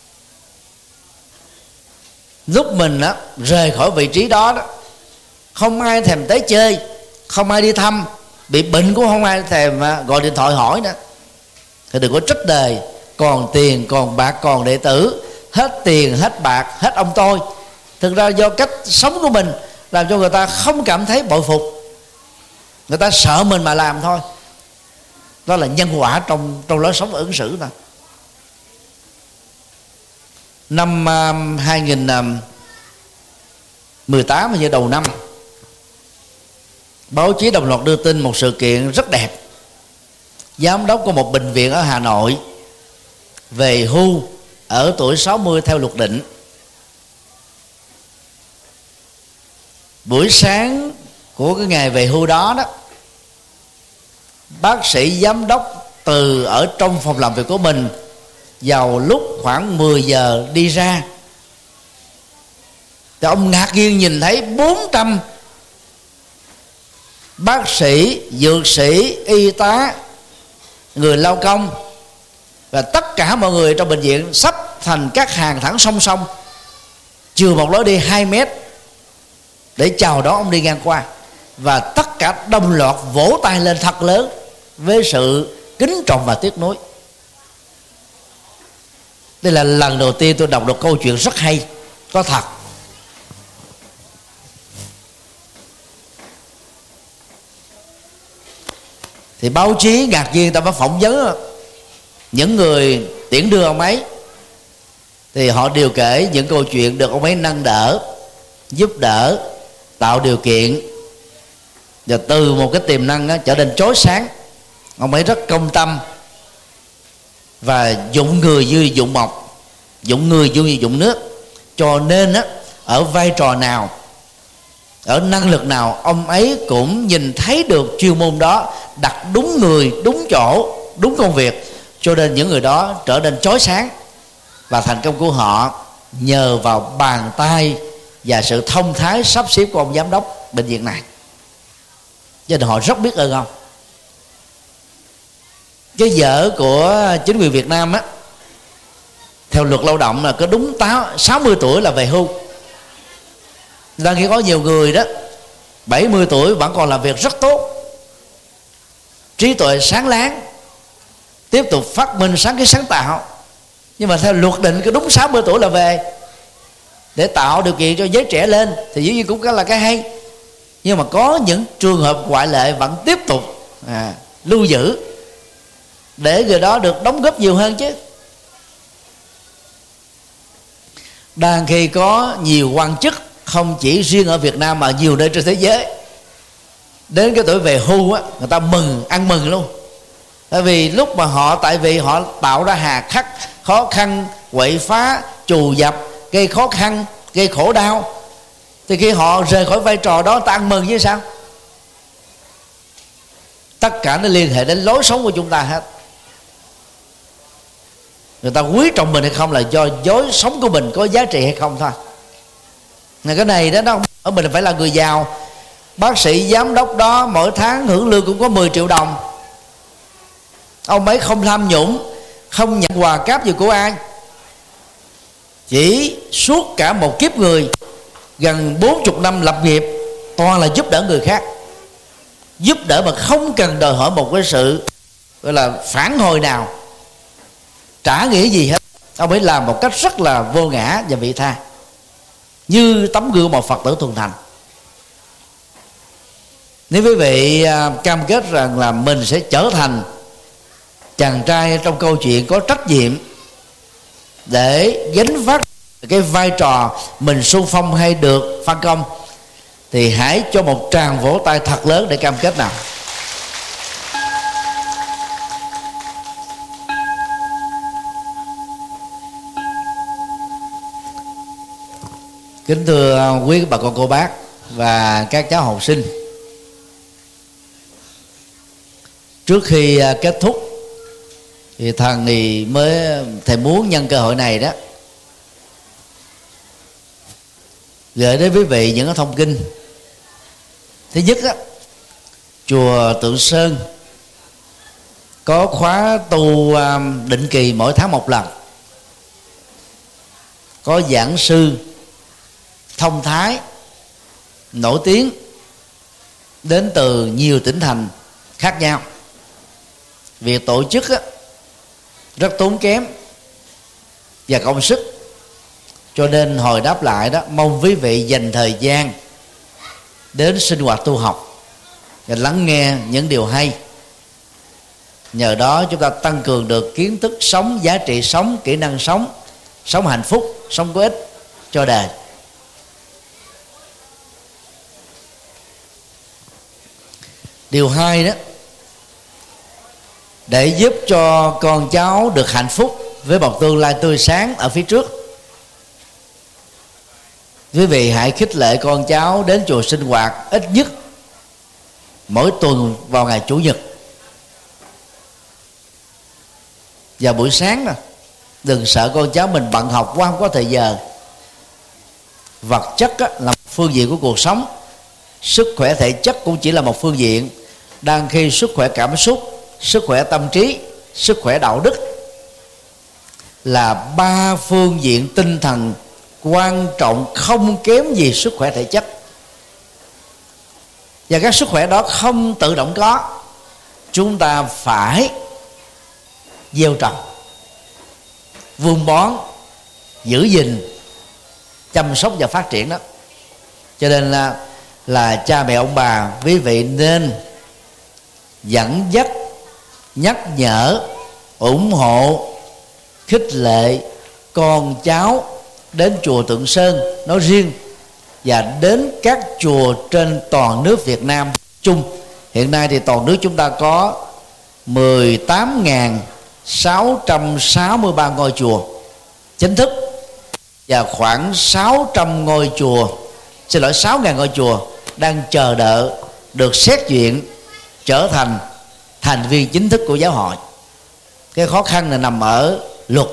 Lúc mình á, rời khỏi vị trí đó, đó không ai thèm tới chơi, không ai đi thăm, bị bệnh cũng không ai thèm gọi điện thoại hỏi nữa. Thì đừng có trách đời, còn tiền, còn bạc, còn đệ tử, hết tiền, hết bạc, hết ông tôi. Thực ra do cách sống của mình làm cho người ta không cảm thấy bội phục, người ta sợ mình mà làm thôi. Đó là nhân quả trong trong lối sống ứng xử thôi. Năm uh, hai nghìn mười tám, như đầu năm, báo chí đồng loạt đưa tin một sự kiện rất đẹp. Giám đốc của một bệnh viện ở Hà Nội về hưu ở tuổi sáu mươi theo luật định. Buổi sáng của cái ngày về hưu đó đó, bác sĩ giám đốc từ ở trong phòng làm việc của mình vào lúc khoảng mười giờ đi ra, thì ông ngạc nhiên nhìn thấy bốn trăm bác sĩ, dược sĩ, y tá, người lao công và tất cả mọi người trong bệnh viện sắp thành các hàng thẳng song song, chừa một lối đi hai mét để chào đón ông đi ngang qua. Và tất cả đồng loạt vỗ tay lên thật lớn với sự kính trọng và tiếc nuối. Đây là lần đầu tiên tôi đọc được câu chuyện rất hay, có thật. Thì báo chí ngạc nhiên, ta mới phỏng vấn những người tiễn đưa ông ấy, thì họ đều kể những câu chuyện được ông ấy nâng đỡ, giúp đỡ, tạo điều kiện, và từ một cái tiềm năng đó, trở nên chói sáng. Ông ấy rất công tâm và dụng người như dụng mộc, dụng người như dụng nước. Cho nên á, ở vai trò nào, ở năng lực nào, ông ấy cũng nhìn thấy được chuyên môn đó đặt đúng người, đúng chỗ, đúng công việc. Cho nên những người đó trở nên chói sáng. Và thành công của họ nhờ vào bàn tay và sự thông thái sắp xếp của ông giám đốc bệnh viện này. Cho nên họ rất biết ơn ông. Cái vợ của chính quyền Việt Nam á, theo luật lao động là có đúng sáu mươi tuổi là về hưu. Đang khi có nhiều người đó bảy mươi tuổi vẫn còn làm việc rất tốt, trí tuệ sáng láng, tiếp tục phát minh sáng kiến sáng tạo. Nhưng mà theo luật định cứ đúng sáu mươi tuổi là về, để tạo điều kiện cho giới trẻ lên, thì dĩ nhiên cũng là cái hay. Nhưng mà có những trường hợp ngoại lệ vẫn tiếp tục à, lưu giữ, để người đó được đóng góp nhiều hơn chứ. Đang khi có nhiều quan chức, không chỉ riêng ở Việt Nam mà nhiều nơi trên thế giới, đến cái tuổi về hưu á, người ta mừng, ăn mừng luôn. Tại vì lúc mà họ, tại vì họ tạo ra hà khắc, khó khăn, quậy phá, trù dập, gây khó khăn, gây khổ đau, thì khi họ rời khỏi vai trò đó, ta ăn mừng chứ sao? Tất cả nó liên hệ đến lối sống của chúng ta hết. người ta quý trọng mình hay không là do lối sống của mình có giá trị hay không thôi. Này cái này đó nó không ở mình phải là người giàu. Bác sĩ giám đốc đó mỗi tháng hưởng lương cũng có mười triệu đồng. Ông ấy không tham nhũng, không nhận quà cáp gì của ai, chỉ suốt cả một kiếp người gần bốn mươi năm lập nghiệp toàn là giúp đỡ người khác. Giúp đỡ mà không cần đòi hỏi một cái sự gọi là phản hồi nào, trả nghĩa gì hết. Ông ấy làm một cách rất là vô ngã và vị tha, như tấm gương một Phật tử thuần thành. Nếu quý vị cam kết rằng là mình sẽ trở thành chàng trai trong câu chuyện có trách nhiệm để gánh vác cái vai trò mình xung phong hay được phân công, thì hãy cho một tràng vỗ tay thật lớn để cam kết nào. Kính thưa quý bà con cô bác và các cháu học sinh, trước khi kết thúc thì thằng thì mới thầy muốn nhân cơ hội này đó gửi đến quý vị những cái thông tin. Thứ nhất á, chùa Tượng Sơn có khóa tu định kỳ mỗi tháng một lần, có giảng sư thông thái nổi tiếng đến từ nhiều tỉnh thành khác nhau. Việc tổ chức á, rất tốn kém và công sức, cho nên hồi đáp lại đó mong quý vị dành thời gian đến sinh hoạt tu học và lắng nghe những điều hay. Nhờ đó chúng ta tăng cường được kiến thức sống, giá trị sống, kỹ năng sống, sống hạnh phúc, sống có ích cho đời. Điều hai đó, để giúp cho con cháu được hạnh phúc với một tương lai tươi sáng ở phía trước, quý vị hãy khích lệ con cháu đến chùa sinh hoạt ít nhất mỗi tuần vào ngày Chủ nhật. Và buổi sáng nè, đừng sợ con cháu mình bận học quá không có thời giờ. Vật chất á, là một phương diện của cuộc sống, sức khỏe thể chất cũng chỉ là một phương diện, đang khi sức khỏe cảm xúc, sức khỏe tâm trí, sức khỏe đạo đức là ba phương diện tinh thần quan trọng không kém gì sức khỏe thể chất. Và các sức khỏe đó không tự động có, chúng ta phải gieo trồng, vun bón, giữ gìn, chăm sóc và phát triển đó. Cho nên là, là cha mẹ ông bà, quý vị nên dẫn dắt, nhắc nhở, ủng hộ, khích lệ con cháu đến chùa Tượng Sơn nói riêng và đến các chùa trên toàn nước Việt Nam chung. Hiện nay thì toàn nước chúng ta có mười tám nghìn sáu trăm sáu mươi ba ngôi chùa chính thức và khoảng sáu trăm ngôi chùa, xin lỗi sáu nghìn ngôi chùa đang chờ đợi được xét duyệt trở thành thành viên chính thức của giáo hội. Cái khó khăn là nằm ở luật.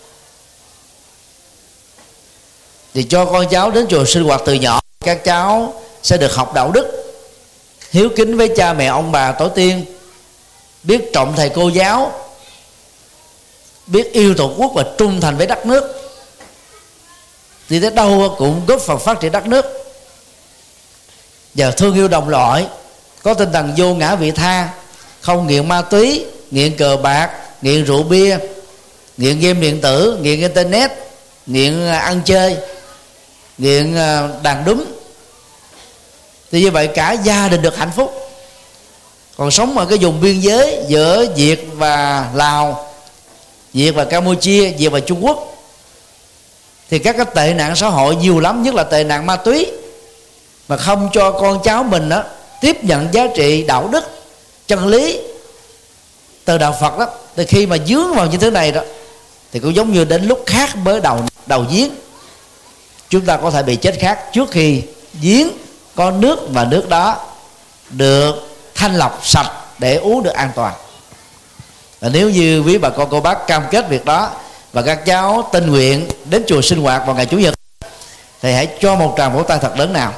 Thì cho con cháu đến chùa sinh hoạt từ nhỏ, các cháu sẽ được học đạo đức, hiếu kính với cha mẹ ông bà tổ tiên, biết trọng thầy cô giáo, biết yêu tổ quốc và trung thành với đất nước. Thì tới đâu cũng góp phần phát triển đất nước. Và thương yêu đồng loại, có tinh thần vô ngã vị tha, không nghiện ma túy, nghiện cờ bạc, nghiện rượu bia, nghiện game điện tử, nghiện internet, nghiện ăn chơi, nghiện đàn đúng. Thì như vậy cả gia đình được hạnh phúc. Còn sống ở cái vùng biên giới giữa Việt và Lào, Việt và Campuchia, Việt và Trung Quốc, thì các cái tệ nạn xã hội nhiều lắm, nhất là tệ nạn ma túy, mà không cho con cháu mình đó tiếp nhận giá trị đạo đức, chân lý từ đạo Phật đó, thì khi mà dướng vào như thế này đó thì cũng giống như đến lúc khác mới đầu đầu giếng, chúng ta có thể bị chết khác trước khi giếng có nước và nước đó được thanh lọc sạch để uống được an toàn. Và nếu như quý bà con cô bác cam kết việc đó và các cháu tình nguyện đến chùa sinh hoạt vào ngày Chủ nhật, thì hãy cho một tràng vỗ tay thật lớn nào.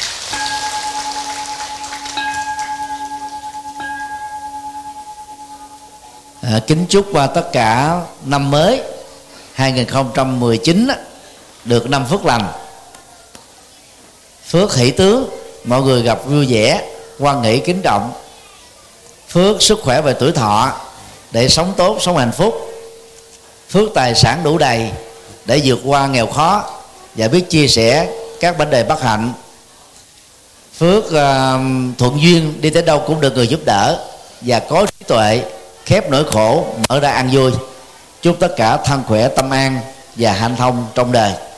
À, kính chúc qua tất cả năm mới hai không một chín được năm phước lành, phước hỷ tướng, mọi người gặp vui vẻ, hoan hỷ kính trọng, phước sức khỏe về tuổi thọ để sống tốt, sống hạnh phúc, phước tài sản đủ đầy để vượt qua nghèo khó và biết chia sẻ các vấn đề bất hạnh, phước uh, thuận duyên đi tới đâu cũng được người giúp đỡ, và có trí tuệ khép nỗi khổ, mở ra an vui. Chúc tất cả thân khỏe, tâm an và hanh thông trong đời.